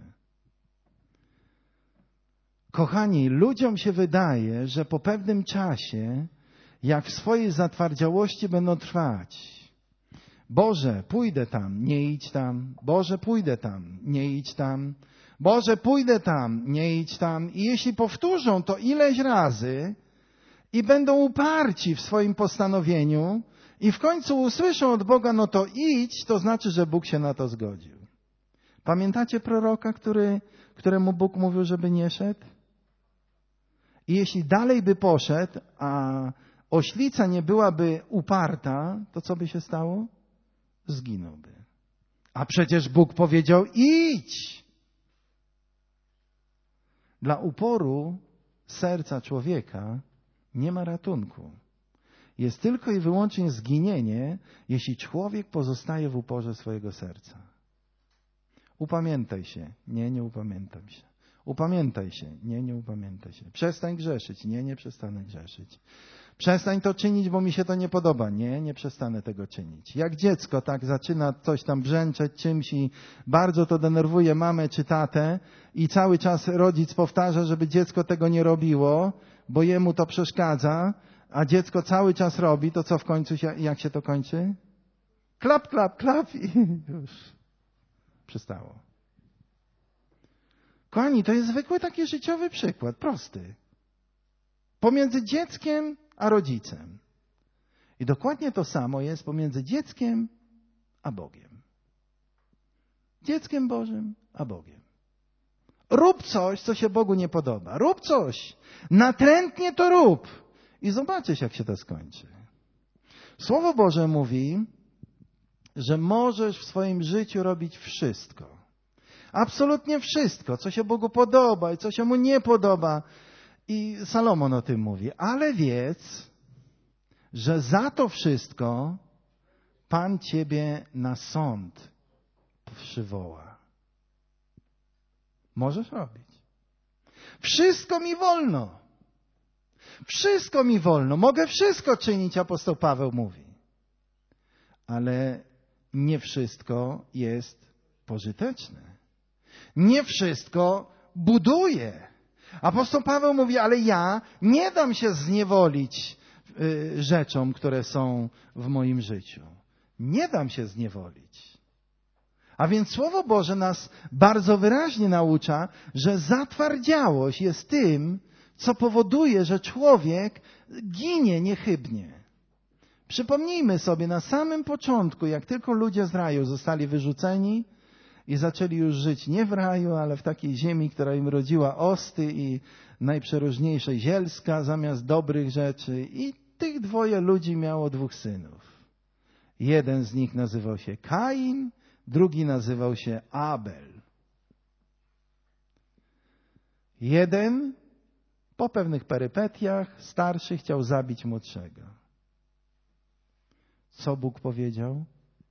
Kochani, ludziom się wydaje, że po pewnym czasie, jak w swojej zatwardziałości będą trwać, Boże, pójdę tam, nie idź tam, Boże, pójdę tam, nie idź tam, Boże, pójdę tam, nie idź tam. I jeśli powtórzą to ileś razy i będą uparci w swoim postanowieniu i w końcu usłyszą od Boga, no to idź, to znaczy, że Bóg się na to zgodził. Pamiętacie proroka, który, któremu Bóg mówił, żeby nie szedł? I jeśli dalej by poszedł, a oślica nie byłaby uparta, to co by się stało? Zginąłby. A przecież Bóg powiedział: idź! Dla uporu serca człowieka nie ma ratunku. Jest tylko i wyłącznie zginienie, jeśli człowiek pozostaje w uporze swojego serca. Upamiętaj się. Nie, nie upamiętam się. Upamiętaj się. Nie, nie upamiętaj się. Przestań grzeszyć. Nie, nie przestanę grzeszyć. Przestań to czynić, bo mi się to nie podoba. Nie, nie przestanę tego czynić. Jak dziecko tak zaczyna coś tam brzęczeć czymś i bardzo to denerwuje mamę czy tatę i cały czas rodzic powtarza, żeby dziecko tego nie robiło, bo jemu to przeszkadza, a dziecko cały czas robi, to co w końcu się, jak się to kończy? Klap, klap, klap i już przestało. Kochani, to jest zwykły taki życiowy przykład, prosty. Pomiędzy dzieckiem a rodzicem. I dokładnie to samo jest pomiędzy dzieckiem a Bogiem. Dzieckiem Bożym a Bogiem. Rób coś, co się Bogu nie podoba. Rób coś. Natrętnie to rób. I zobaczysz, jak się to skończy. Słowo Boże mówi, że możesz w swoim życiu robić wszystko. Absolutnie wszystko, co się Bogu podoba i co się Mu nie podoba. I Salomon o tym mówi. Ale wiedz, że za to wszystko Pan ciebie na sąd przywoła. Możesz robić. Wszystko mi wolno. Wszystko mi wolno. Mogę wszystko czynić, apostoł Paweł mówi. Ale nie wszystko jest pożyteczne. Nie wszystko buduje. Apostoł Paweł mówi, ale ja nie dam się zniewolić y, rzeczom, które są w moim życiu. Nie dam się zniewolić. A więc Słowo Boże nas bardzo wyraźnie naucza, że zatwardziałość jest tym, co powoduje, że człowiek ginie niechybnie. Przypomnijmy sobie na samym początku, jak tylko ludzie z raju zostali wyrzuceni i zaczęli już żyć nie w raju, ale w takiej ziemi, która im rodziła osty i najprzeróżniejsze zielska zamiast dobrych rzeczy. I tych dwoje ludzi miało dwóch synów. Jeden z nich nazywał się Kain, drugi nazywał się Abel. Jeden po pewnych perypetiach starszy chciał zabić młodszego. Co Bóg powiedział?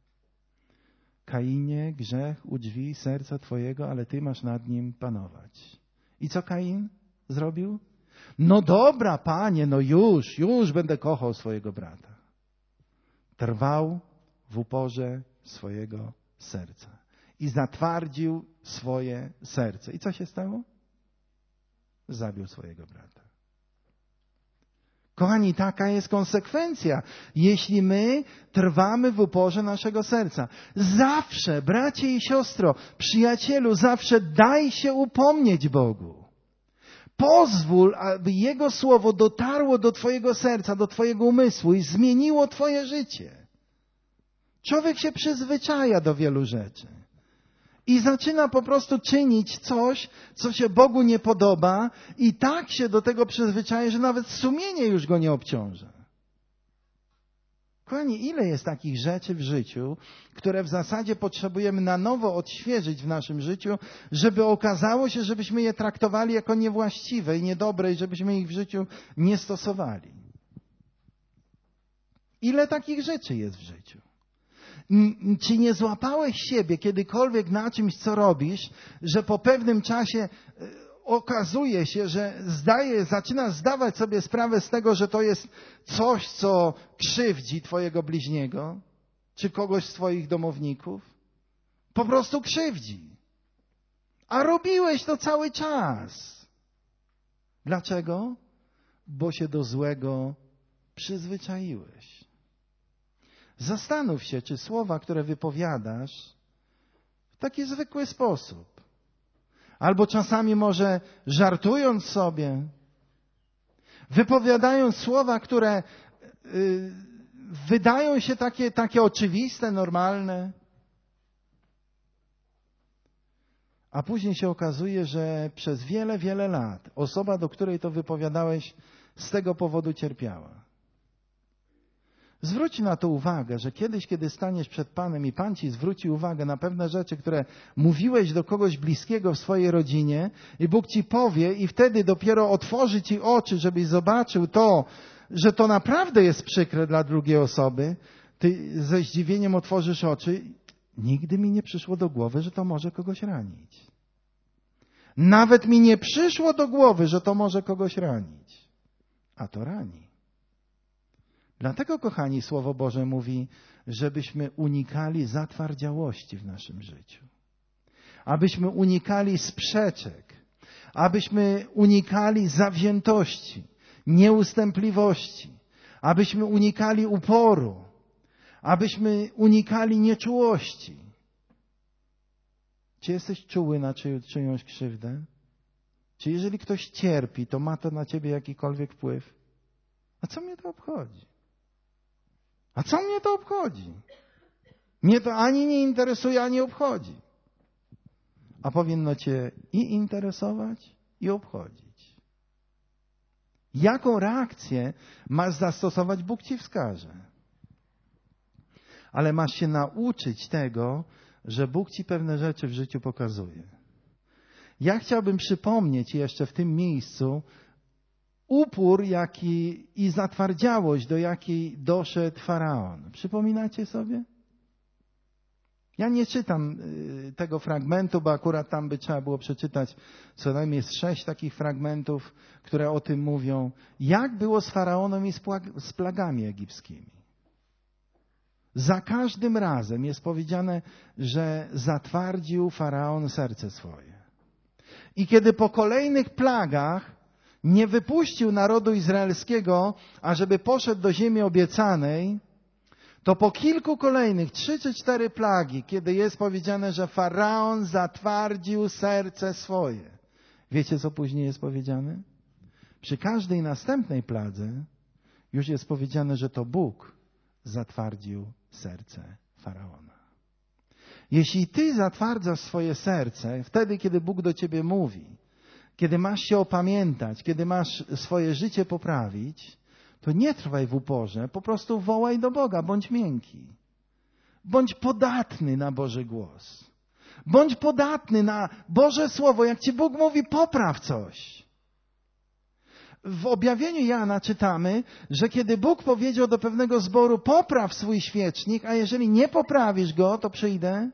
Kainie, grzech u drzwi serca twojego, ale ty masz nad nim panować. I co Kain zrobił? No dobra, Panie, no już, już będę kochał swojego brata. Trwał w uporze swojego serca. I zatwardził swoje serce. I co się stało? Zabił swojego brata. Kochani, taka jest konsekwencja, jeśli my trwamy w uporze naszego serca. Zawsze, bracie i siostro, przyjacielu, zawsze daj się upomnieć Bogu. Pozwól, aby Jego Słowo dotarło do Twojego serca, do Twojego umysłu i zmieniło Twoje życie. Człowiek się przyzwyczaja do wielu rzeczy. I zaczyna po prostu czynić coś, co się Bogu nie podoba i tak się do tego przyzwyczaja, że nawet sumienie już go nie obciąża. Kochani, ile jest takich rzeczy w życiu, które w zasadzie potrzebujemy na nowo odświeżyć w naszym życiu, żeby okazało się, żebyśmy je traktowali jako niewłaściwe i niedobre i żebyśmy ich w życiu nie stosowali. Ile takich rzeczy jest w życiu? Czy nie złapałeś siebie kiedykolwiek na czymś, co robisz, że po pewnym czasie okazuje się, że zdaje, zaczynasz zdawać sobie sprawę z tego, że to jest coś, co krzywdzi twojego bliźniego, czy kogoś z twoich domowników? Po prostu krzywdzi. A robiłeś to cały czas. Dlaczego? Bo się do złego przyzwyczaiłeś. Zastanów się, czy słowa, które wypowiadasz w taki zwykły sposób, albo czasami może żartując sobie, wypowiadając słowa, które y, wydają się takie, takie oczywiste, normalne, a później się okazuje, że przez wiele, wiele lat osoba, do której to wypowiadałeś, z tego powodu cierpiała. Zwróć na to uwagę, że kiedyś, kiedy staniesz przed Panem i Pan Ci zwróci uwagę na pewne rzeczy, które mówiłeś do kogoś bliskiego w swojej rodzinie i Bóg Ci powie i wtedy dopiero otworzy Ci oczy, żebyś zobaczył to, że to naprawdę jest przykre dla drugiej osoby, Ty ze zdziwieniem otworzysz oczy. Nigdy mi nie przyszło do głowy, że to może kogoś ranić. Nawet mi nie przyszło do głowy, że to może kogoś ranić. A to rani. Dlatego, kochani, Słowo Boże mówi, żebyśmy unikali zatwardziałości w naszym życiu. Abyśmy unikali sprzeczek. Abyśmy unikali zawziętości, nieustępliwości. Abyśmy unikali uporu. Abyśmy unikali nieczułości. Czy jesteś czuły na czyj, czyjąś krzywdę? Czy jeżeli ktoś cierpi, to ma to na ciebie jakikolwiek wpływ? A co mnie to obchodzi? A co mnie to obchodzi? Mnie to ani nie interesuje, ani obchodzi. A powinno cię i interesować, i obchodzić. Jaką reakcję masz zastosować, Bóg ci wskaże. Ale masz się nauczyć tego, że Bóg ci pewne rzeczy w życiu pokazuje. Ja chciałbym przypomnieć jeszcze w tym miejscu upór jaki i zatwardziałość, do jakiej doszedł Faraon. Przypominacie sobie? Ja nie czytam tego fragmentu, bo akurat tam by trzeba było przeczytać co najmniej jest sześć takich fragmentów, które o tym mówią. Jak było z Faraonem i z plagami egipskimi? Za każdym razem jest powiedziane, że zatwardził Faraon serce swoje. I kiedy po kolejnych plagach nie wypuścił narodu izraelskiego, ażeby poszedł do ziemi obiecanej, to po kilku kolejnych, trzy czy cztery plagi, kiedy jest powiedziane, że Faraon zatwardził serce swoje. Wiecie, co później jest powiedziane? Przy każdej następnej pladze już jest powiedziane, że to Bóg zatwardził serce Faraona. Jeśli ty zatwardzasz swoje serce, wtedy, kiedy Bóg do ciebie mówi, kiedy masz się opamiętać, kiedy masz swoje życie poprawić, to nie trwaj w uporze, po prostu wołaj do Boga, bądź miękki. Bądź podatny na Boży głos. Bądź podatny na Boże Słowo. Jak ci Bóg mówi, popraw coś. W objawieniu Jana czytamy, że kiedy Bóg powiedział do pewnego zboru, popraw swój świecznik, a jeżeli nie poprawisz go, to przyjdę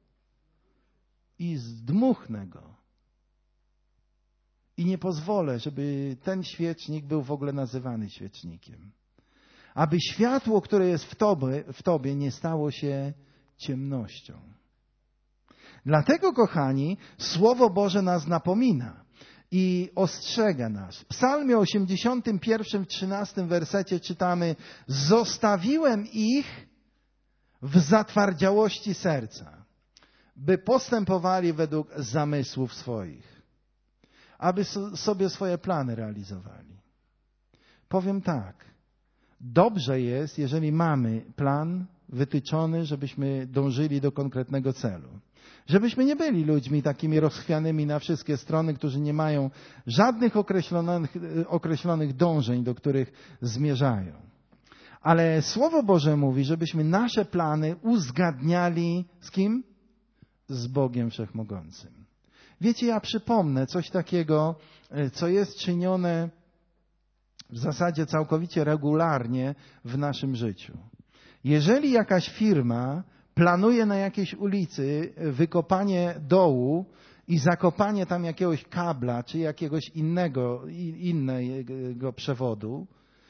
i zdmuchnę go. I nie pozwolę, żeby ten świecznik był w ogóle nazywany świecznikiem. Aby światło, które jest w tobie, w tobie nie stało się ciemnością. Dlatego, kochani, Słowo Boże nas napomina i ostrzega nas. W Psalmie osiemdziesiątym pierwszym, w trzynastym wersecie czytamy: zostawiłem ich w zatwardziałości serca, by postępowali według zamysłów swoich. aby sobie swoje plany realizowali. Powiem tak, dobrze jest, jeżeli mamy plan wytyczony, żebyśmy dążyli do konkretnego celu. Żebyśmy nie byli ludźmi takimi rozchwianymi na wszystkie strony, którzy nie mają żadnych określonych, określonych dążeń, do których zmierzają. Ale Słowo Boże mówi, żebyśmy nasze plany uzgadniali z kim? Z Bogiem Wszechmogącym. Wiecie, ja przypomnę coś takiego, co jest czynione w zasadzie całkowicie regularnie w naszym życiu. Jeżeli jakaś firma planuje na jakiejś ulicy wykopanie dołu i zakopanie tam jakiegoś kabla czy jakiegoś innego, innego przewodu,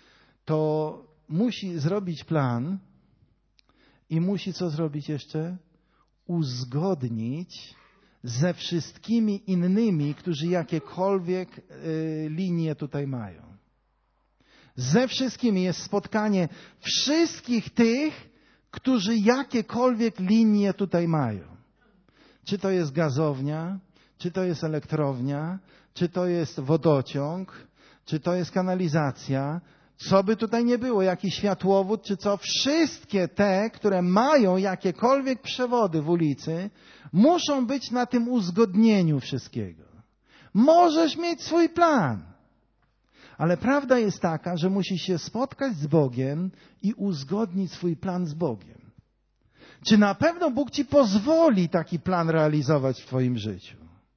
to musi zrobić plan i musi co zrobić jeszcze? Uzgodnić ze wszystkimi innymi, którzy jakiekolwiek y, linie tutaj mają. Ze wszystkimi jest spotkanie wszystkich tych, którzy jakiekolwiek linie tutaj mają. Czy to jest gazownia, czy to jest elektrownia, czy to jest wodociąg, czy to jest kanalizacja, co by tutaj nie było, jakiś światłowód, czy co, wszystkie te, które mają jakiekolwiek przewody w ulicy, muszą być na tym uzgodnieniu wszystkiego. Możesz mieć swój plan, ale prawda jest taka, że musisz się spotkać z Bogiem i uzgodnić swój plan z Bogiem. Czy na pewno Bóg ci pozwoli taki plan realizować w twoim życiu?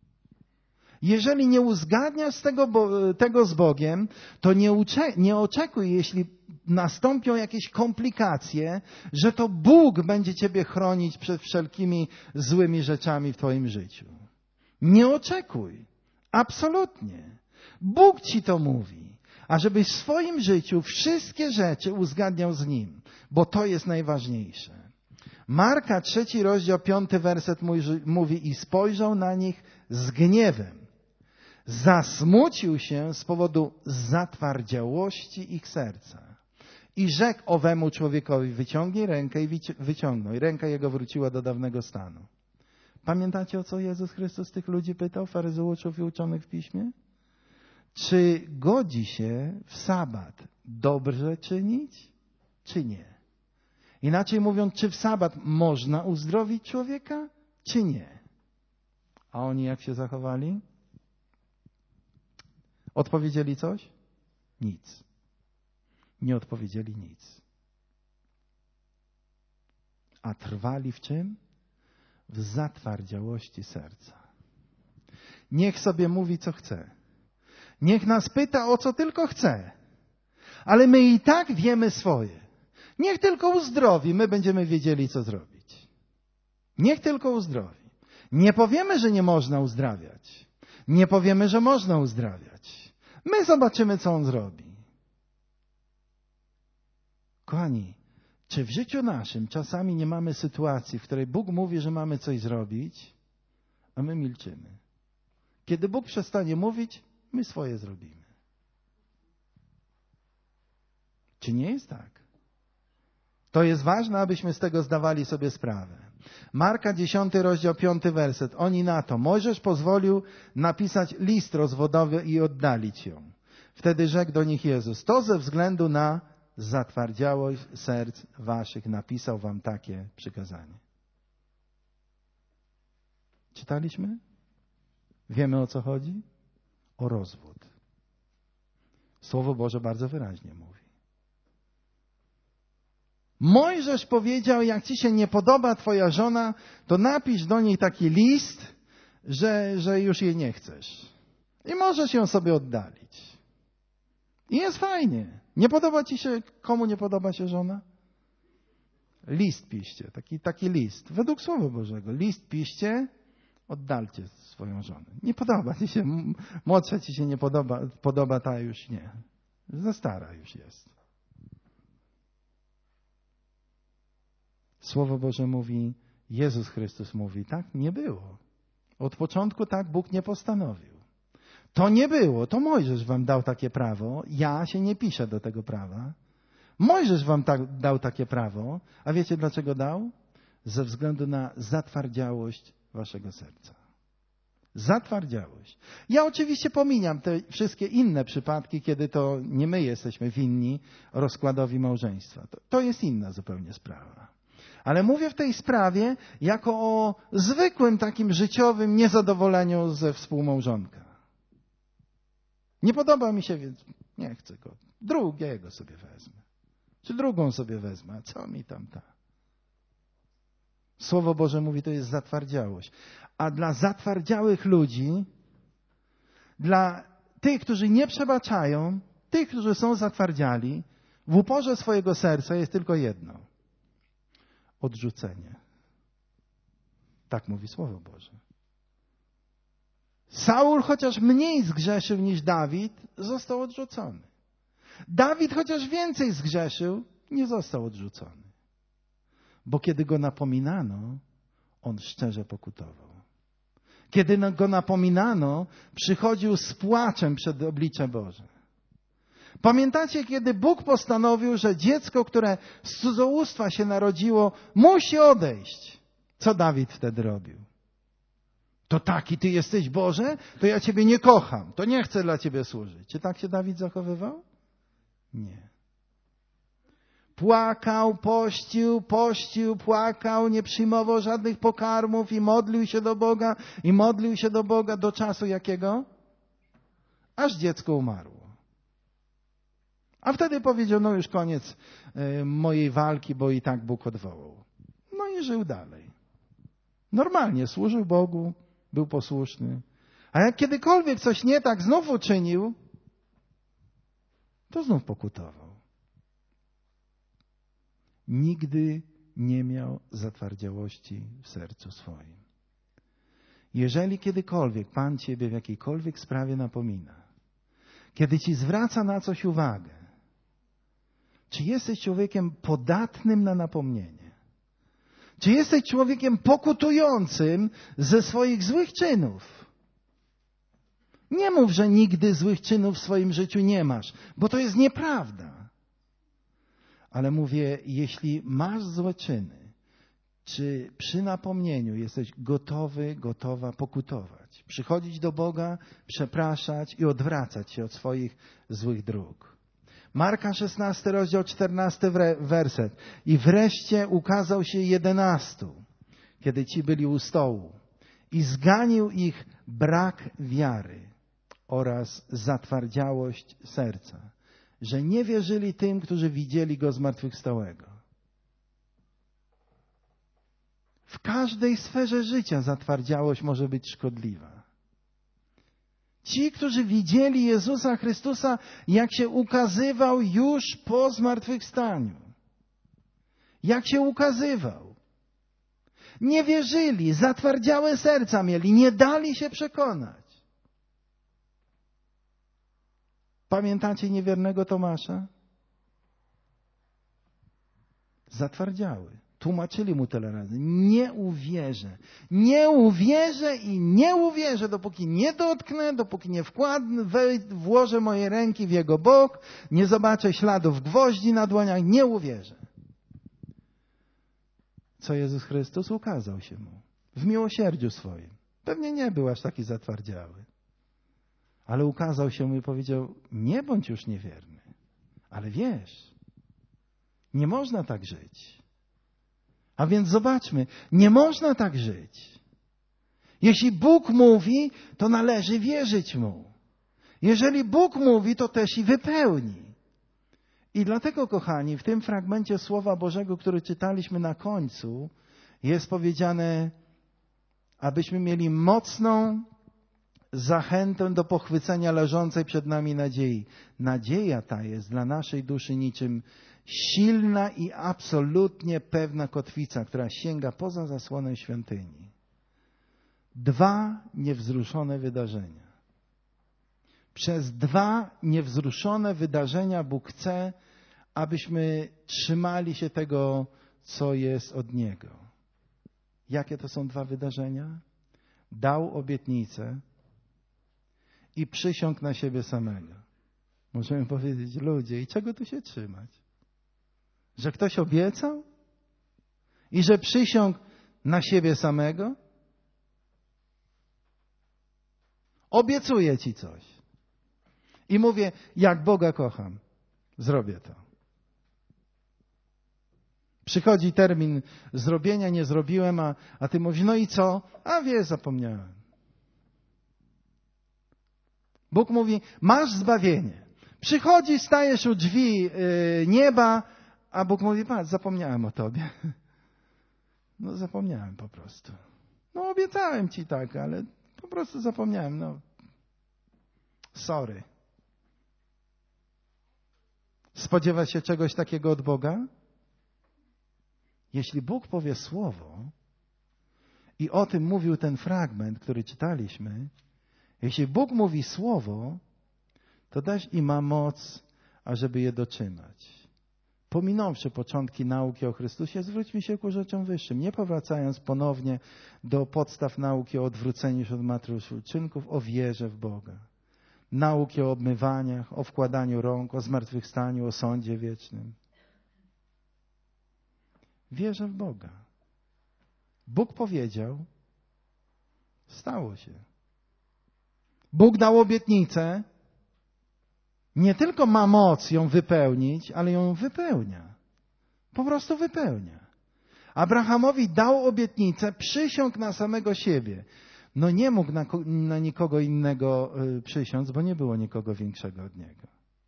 Jeżeli nie uzgadniasz tego, tego z Bogiem, to nie, ucze, nie oczekuj, jeśli nastąpią jakieś komplikacje, że to Bóg będzie ciebie chronić przed wszelkimi złymi rzeczami w twoim życiu. Nie oczekuj. Absolutnie. Bóg ci to mówi. A żebyś w swoim życiu wszystkie rzeczy uzgadniał z Nim, bo to jest najważniejsze. Marka, trzeci rozdział, piąty werset mówi: i spojrzał na nich z gniewem. Zasmucił się z powodu zatwardziałości ich serca. I rzekł owemu człowiekowi: wyciągnij rękę, i wyciągnął. I ręka jego wróciła do dawnego stanu. Pamiętacie, o co Jezus Chrystus tych ludzi pytał, faryzeuszów i uczonych w piśmie? Czy godzi się w sabat dobrze czynić, czy nie? Inaczej mówiąc, czy w sabat można uzdrowić człowieka, czy nie? A oni jak się zachowali? Odpowiedzieli coś? Nic. Nie odpowiedzieli nic. A trwali w czym? W zatwardziałości serca. Niech sobie mówi, co chce. Niech nas pyta, o co tylko chce. Ale my i tak wiemy swoje. Niech tylko uzdrowi, my będziemy wiedzieli, co zrobić. Niech tylko uzdrowi. Nie powiemy, że nie można uzdrawiać. Nie powiemy, że można uzdrawiać. My zobaczymy, co on zrobi. Kochani, czy w życiu naszym czasami nie mamy sytuacji, w której Bóg mówi, że mamy coś zrobić, a my milczymy? Kiedy Bóg przestanie mówić, my swoje zrobimy. Czy nie jest tak? To jest ważne, abyśmy z tego zdawali sobie sprawę. Marka, dziesiąty rozdział, piąty werset. Oni na to: Mojżesz pozwolił napisać list rozwodowy i oddalić ją. Wtedy rzekł do nich Jezus: to ze względu na zatwardziałość serc waszych napisał wam takie przykazanie. Czytaliśmy? Wiemy, o co chodzi? O rozwód. Słowo Boże bardzo wyraźnie mówi. Mojżesz powiedział: jak ci się nie podoba twoja żona, to napisz do niej taki list, że, że już jej nie chcesz. I możesz ją sobie oddalić. I jest fajnie. Nie podoba ci się, komu nie podoba się żona? List piszcie, taki, taki list. Według Słowa Bożego. List piszcie, oddalcie swoją żonę. Nie podoba ci się, młodsza ci się nie podoba, podoba ta już nie. Za stara już jest. Słowo Boże mówi, Jezus Chrystus mówi, tak nie było. Od początku tak Bóg nie postanowił. To nie było, to Mojżesz wam dał takie prawo, ja się nie piszę do tego prawa. Mojżesz wam tak, dał takie prawo, a wiecie dlaczego dał? Ze względu na zatwardziałość waszego serca. Zatwardziałość. Ja oczywiście pomijam te wszystkie inne przypadki, kiedy to nie my jesteśmy winni rozkładowi małżeństwa. To, to jest inna zupełnie sprawa. Ale mówię w tej sprawie jako o zwykłym takim życiowym niezadowoleniu ze współmałżonka. Nie podoba mi się, więc nie chcę go. Drugiego sobie wezmę. Czy drugą sobie wezmę. A co mi tam ta? Słowo Boże mówi, to jest zatwardziałość. A dla zatwardziałych ludzi, dla tych, którzy nie przebaczają, tych, którzy są zatwardziali, w uporze swojego serca jest tylko jedno. Odrzucenie. Tak mówi Słowo Boże. Saul chociaż mniej zgrzeszył niż Dawid, został odrzucony. Dawid chociaż więcej zgrzeszył, nie został odrzucony. Bo kiedy go napominano, on szczerze pokutował. Kiedy go napominano, przychodził z płaczem przed oblicze Boże. Pamiętacie, kiedy Bóg postanowił, że dziecko, które z cudzołóstwa się narodziło, musi odejść? Co Dawid wtedy robił? To taki ty jesteś, Boże? To ja ciebie nie kocham. To nie chcę dla ciebie służyć. Czy tak się Dawid zachowywał? Nie. Płakał, pościł, pościł, płakał, nie przyjmował żadnych pokarmów i modlił się do Boga i modlił się do Boga do czasu jakiego? Aż dziecko umarło. A wtedy powiedział, no już koniec y, mojej walki, bo i tak Bóg odwołał. No i żył dalej. Normalnie służył Bogu, był posłuszny. A jak kiedykolwiek coś nie tak znów uczynił, to znów pokutował. Nigdy nie miał zatwardziałości w sercu swoim. Jeżeli kiedykolwiek Pan ciebie w jakiejkolwiek sprawie napomina, kiedy ci zwraca na coś uwagę, czy jesteś człowiekiem podatnym na napomnienie? Czy jesteś człowiekiem pokutującym ze swoich złych czynów? Nie mów, że nigdy złych czynów w swoim życiu nie masz, bo to jest nieprawda. Ale mówię, jeśli masz złe czyny, czy przy napomnieniu jesteś gotowy, gotowa pokutować, przychodzić do Boga, przepraszać i odwracać się od swoich złych dróg. Marka szesnasty rozdział, czternasty werset. I wreszcie ukazał się jedenastu, kiedy ci byli u stołu, i zganił ich brak wiary oraz zatwardziałość serca, że nie wierzyli tym, którzy widzieli Go zmartwychwstałego. W każdej sferze życia zatwardziałość może być szkodliwa. Ci, którzy widzieli Jezusa Chrystusa, jak się ukazywał już po zmartwychwstaniu. Jak się ukazywał. Nie wierzyli, zatwardziałe serca mieli, nie dali się przekonać. Pamiętacie niewiernego Tomasza? Zatwardziały. Tłumaczyli mu tyle razy. Nie uwierzę. Nie uwierzę i nie uwierzę, dopóki nie dotknę, dopóki nie wkładnę, włożę moje ręki w jego bok, nie zobaczę śladów gwoździ na dłoniach, nie uwierzę. Co Jezus Chrystus? Ukazał się mu w miłosierdziu swoim. Pewnie nie był aż taki zatwardziały. Ale ukazał się mu i powiedział, nie bądź już niewierny, ale wierz. Nie można tak żyć. A więc zobaczmy, nie można tak żyć. Jeśli Bóg mówi, to należy wierzyć Mu. Jeżeli Bóg mówi, to też i wypełni. I dlatego, kochani, w tym fragmencie Słowa Bożego, który czytaliśmy na końcu, jest powiedziane, abyśmy mieli mocną zachętę do pochwycenia leżącej przed nami nadziei. Nadzieja ta jest dla naszej duszy niczym silna i absolutnie pewna kotwica, która sięga poza zasłonę świątyni. Dwa niewzruszone wydarzenia. Przez dwa niewzruszone wydarzenia Bóg chce, abyśmy trzymali się tego, co jest od Niego. Jakie to są dwa wydarzenia? Dał obietnicę i przysiągł na siebie samego. Możemy powiedzieć, ludzie, i czego tu się trzymać? Że ktoś obiecał? I że przysiągł na siebie samego? Obiecuję ci coś. I mówię, jak Boga kocham, zrobię to. Przychodzi termin zrobienia, nie zrobiłem, a, a ty mówisz, no i co? A wiesz, zapomniałem. Bóg mówi, masz zbawienie. Przychodzi, stajesz u drzwi yy, nieba, a Bóg mówi, patrz, zapomniałem o tobie. No zapomniałem po prostu. No obiecałem ci tak, ale po prostu zapomniałem. No, sorry. Spodziewa się czegoś takiego od Boga? Jeśli Bóg powie słowo, i o tym mówił ten fragment, który czytaliśmy, jeśli Bóg mówi słowo, to też i ma moc, ażeby je dotrzymać. Pominąwszy początki nauki o Chrystusie, zwróćmy się ku rzeczom wyższym, nie powracając ponownie do podstaw nauki o odwróceniu się od matrycy uczynków, o wierze w Boga. Nauki o obmywaniach, o wkładaniu rąk, o zmartwychwstaniu, o sądzie wiecznym. Wierzę w Boga. Bóg powiedział, stało się. Bóg dał obietnicę, nie tylko ma moc ją wypełnić, ale ją wypełnia. Po prostu wypełnia. Abrahamowi dał obietnicę, przysiągł na samego siebie. No nie mógł na, na nikogo innego y, przysiąc, bo nie było nikogo większego od niego.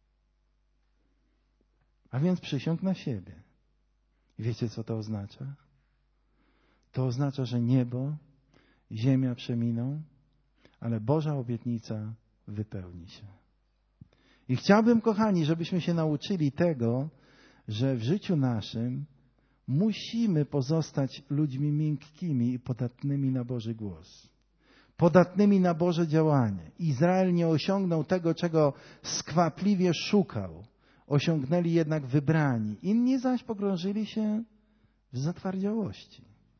A więc przysiągł na siebie. I wiecie, co to oznacza? To oznacza, że niebo, ziemia przeminą, ale Boża obietnica wypełni się. I chciałbym, kochani, żebyśmy się nauczyli tego, że w życiu naszym musimy pozostać ludźmi miękkimi i podatnymi na Boży głos. Podatnymi na Boże działanie. Izrael nie osiągnął tego, czego skwapliwie szukał. Osiągnęli jednak wybrani. Inni zaś pogrążyli się w zatwardziałości.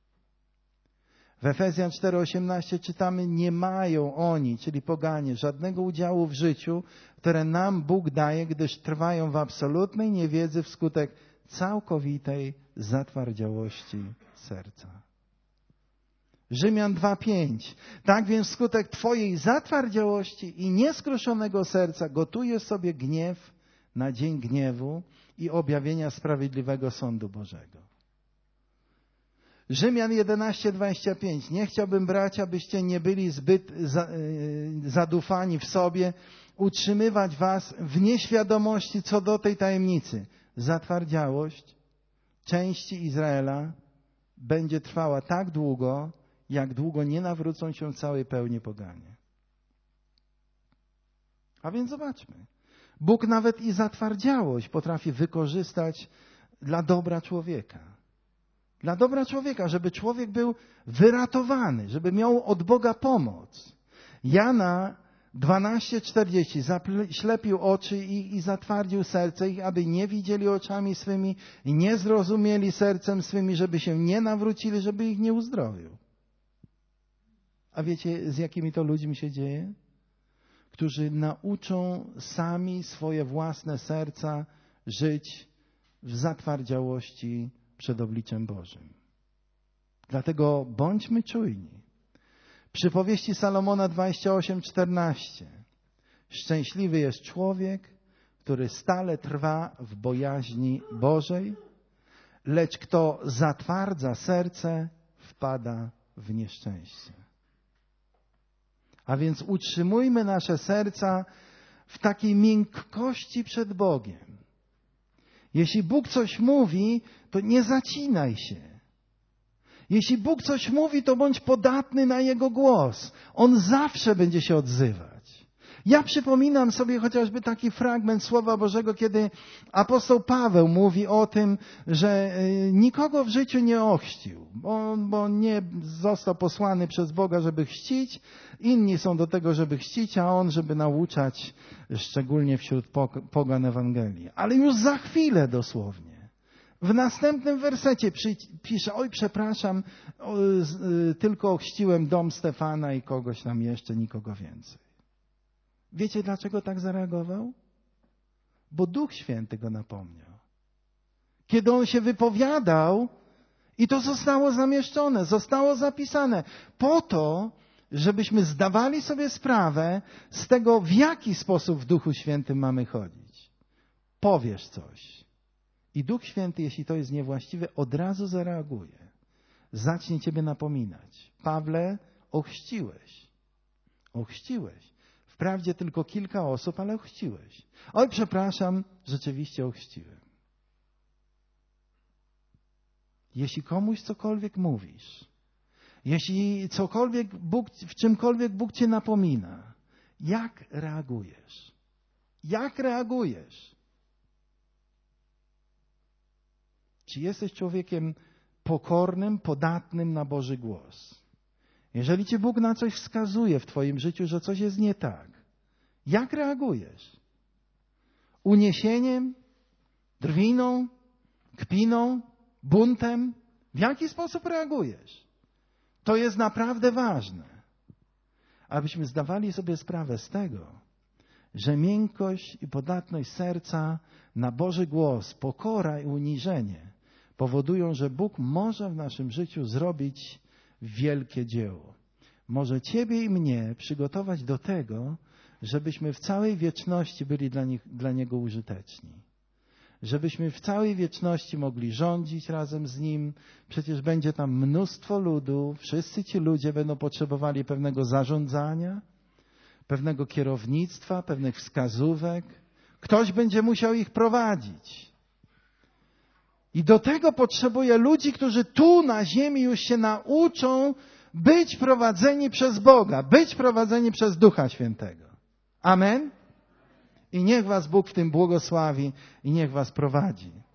W Efezjan cztery osiemnaście czytamy, nie mają oni, czyli poganie, żadnego udziału w życiu, które nam Bóg daje, gdyż trwają w absolutnej niewiedzy wskutek całkowitej zatwardziałości serca. Rzymian dwa pięć. Tak więc wskutek twojej zatwardziałości i nieskruszonego serca gotujesz sobie gniew na dzień gniewu i objawienia sprawiedliwego sądu Bożego. Rzymian jedenaście dwadzieścia pięć. Nie chciałbym, bracia, abyście nie byli zbyt za, yy, zadufani w sobie, utrzymywać was w nieświadomości co do tej tajemnicy. Zatwardziałość części Izraela będzie trwała tak długo, jak długo nie nawrócą się w całej pełni poganie. A więc zobaczmy. Bóg nawet i zatwardziałość potrafi wykorzystać dla dobra człowieka. Dla dobra człowieka, żeby człowiek był wyratowany, żeby miał od Boga pomoc. Jana dwanaście czterdzieści. Zaślepił oczy ich i zatwardził serce ich, aby nie widzieli oczami swymi i nie zrozumieli sercem swymi, żeby się nie nawrócili, żeby ich nie uzdrowił. A wiecie, z jakimi to ludźmi się dzieje? Którzy nauczą sami swoje własne serca żyć w zatwardziałości przed obliczem Bożym. Dlatego bądźmy czujni. Przypowieści Salomona dwadzieścia osiem czternaście. Szczęśliwy jest człowiek, który stale trwa w bojaźni Bożej, lecz kto zatwardza serce, wpada w nieszczęście. A więc utrzymujmy nasze serca w takiej miękkości przed Bogiem. Jeśli Bóg coś mówi, to nie zacinaj się. Jeśli Bóg coś mówi, to bądź podatny na Jego głos. On zawsze będzie się odzywać. Ja przypominam sobie chociażby taki fragment Słowa Bożego, kiedy apostoł Paweł mówi o tym, że nikogo w życiu nie ochrzcił, bo, bo nie został posłany przez Boga, żeby chrzcić. Inni są do tego, żeby chrzcić, a on, żeby nauczać, szczególnie wśród pogan Ewangelii. Ale już za chwilę dosłownie. W następnym wersecie pisze, oj przepraszam, o, y, tylko ochrzciłem dom Stefana i kogoś tam jeszcze, nikogo więcej. Wiecie, dlaczego tak zareagował? Bo Duch Święty go napomniał. Kiedy on się wypowiadał i to zostało zamieszczone, zostało zapisane po to, żebyśmy zdawali sobie sprawę z tego, w jaki sposób w Duchu Świętym mamy chodzić. Powiesz coś i Duch Święty, jeśli to jest niewłaściwe, od razu zareaguje. Zacznie ciebie napominać. Pawle, ochrzciłeś. Ochrzciłeś. Wprawdzie tylko kilka osób, ale ochrzciłeś. Oj, przepraszam, rzeczywiście ochrzciłem. Jeśli komuś cokolwiek mówisz, jeśli cokolwiek Bóg, w czymkolwiek Bóg cię napomina, jak reagujesz? Jak reagujesz? Czy jesteś człowiekiem pokornym, podatnym na Boży głos? Jeżeli cię Bóg na coś wskazuje w twoim życiu, że coś jest nie tak, jak reagujesz? Uniesieniem? Drwiną? Kpiną? Buntem? W jaki sposób reagujesz? To jest naprawdę ważne, abyśmy zdawali sobie sprawę z tego, że miękkość i podatność serca na Boży głos, pokora i uniżenie powodują, że Bóg może w naszym życiu zrobić wielkie dzieło. Może ciebie i mnie przygotować do tego, żebyśmy w całej wieczności byli dla, nich, dla Niego użyteczni. Żebyśmy w całej wieczności mogli rządzić razem z Nim. Przecież będzie tam mnóstwo ludu. Wszyscy ci ludzie będą potrzebowali pewnego zarządzania, pewnego kierownictwa, pewnych wskazówek. Ktoś będzie musiał ich prowadzić. I do tego potrzebuje ludzi, którzy tu na ziemi już się nauczą być prowadzeni przez Boga, być prowadzeni przez Ducha Świętego. Amen? I niech was Bóg w tym błogosławi i niech was prowadzi.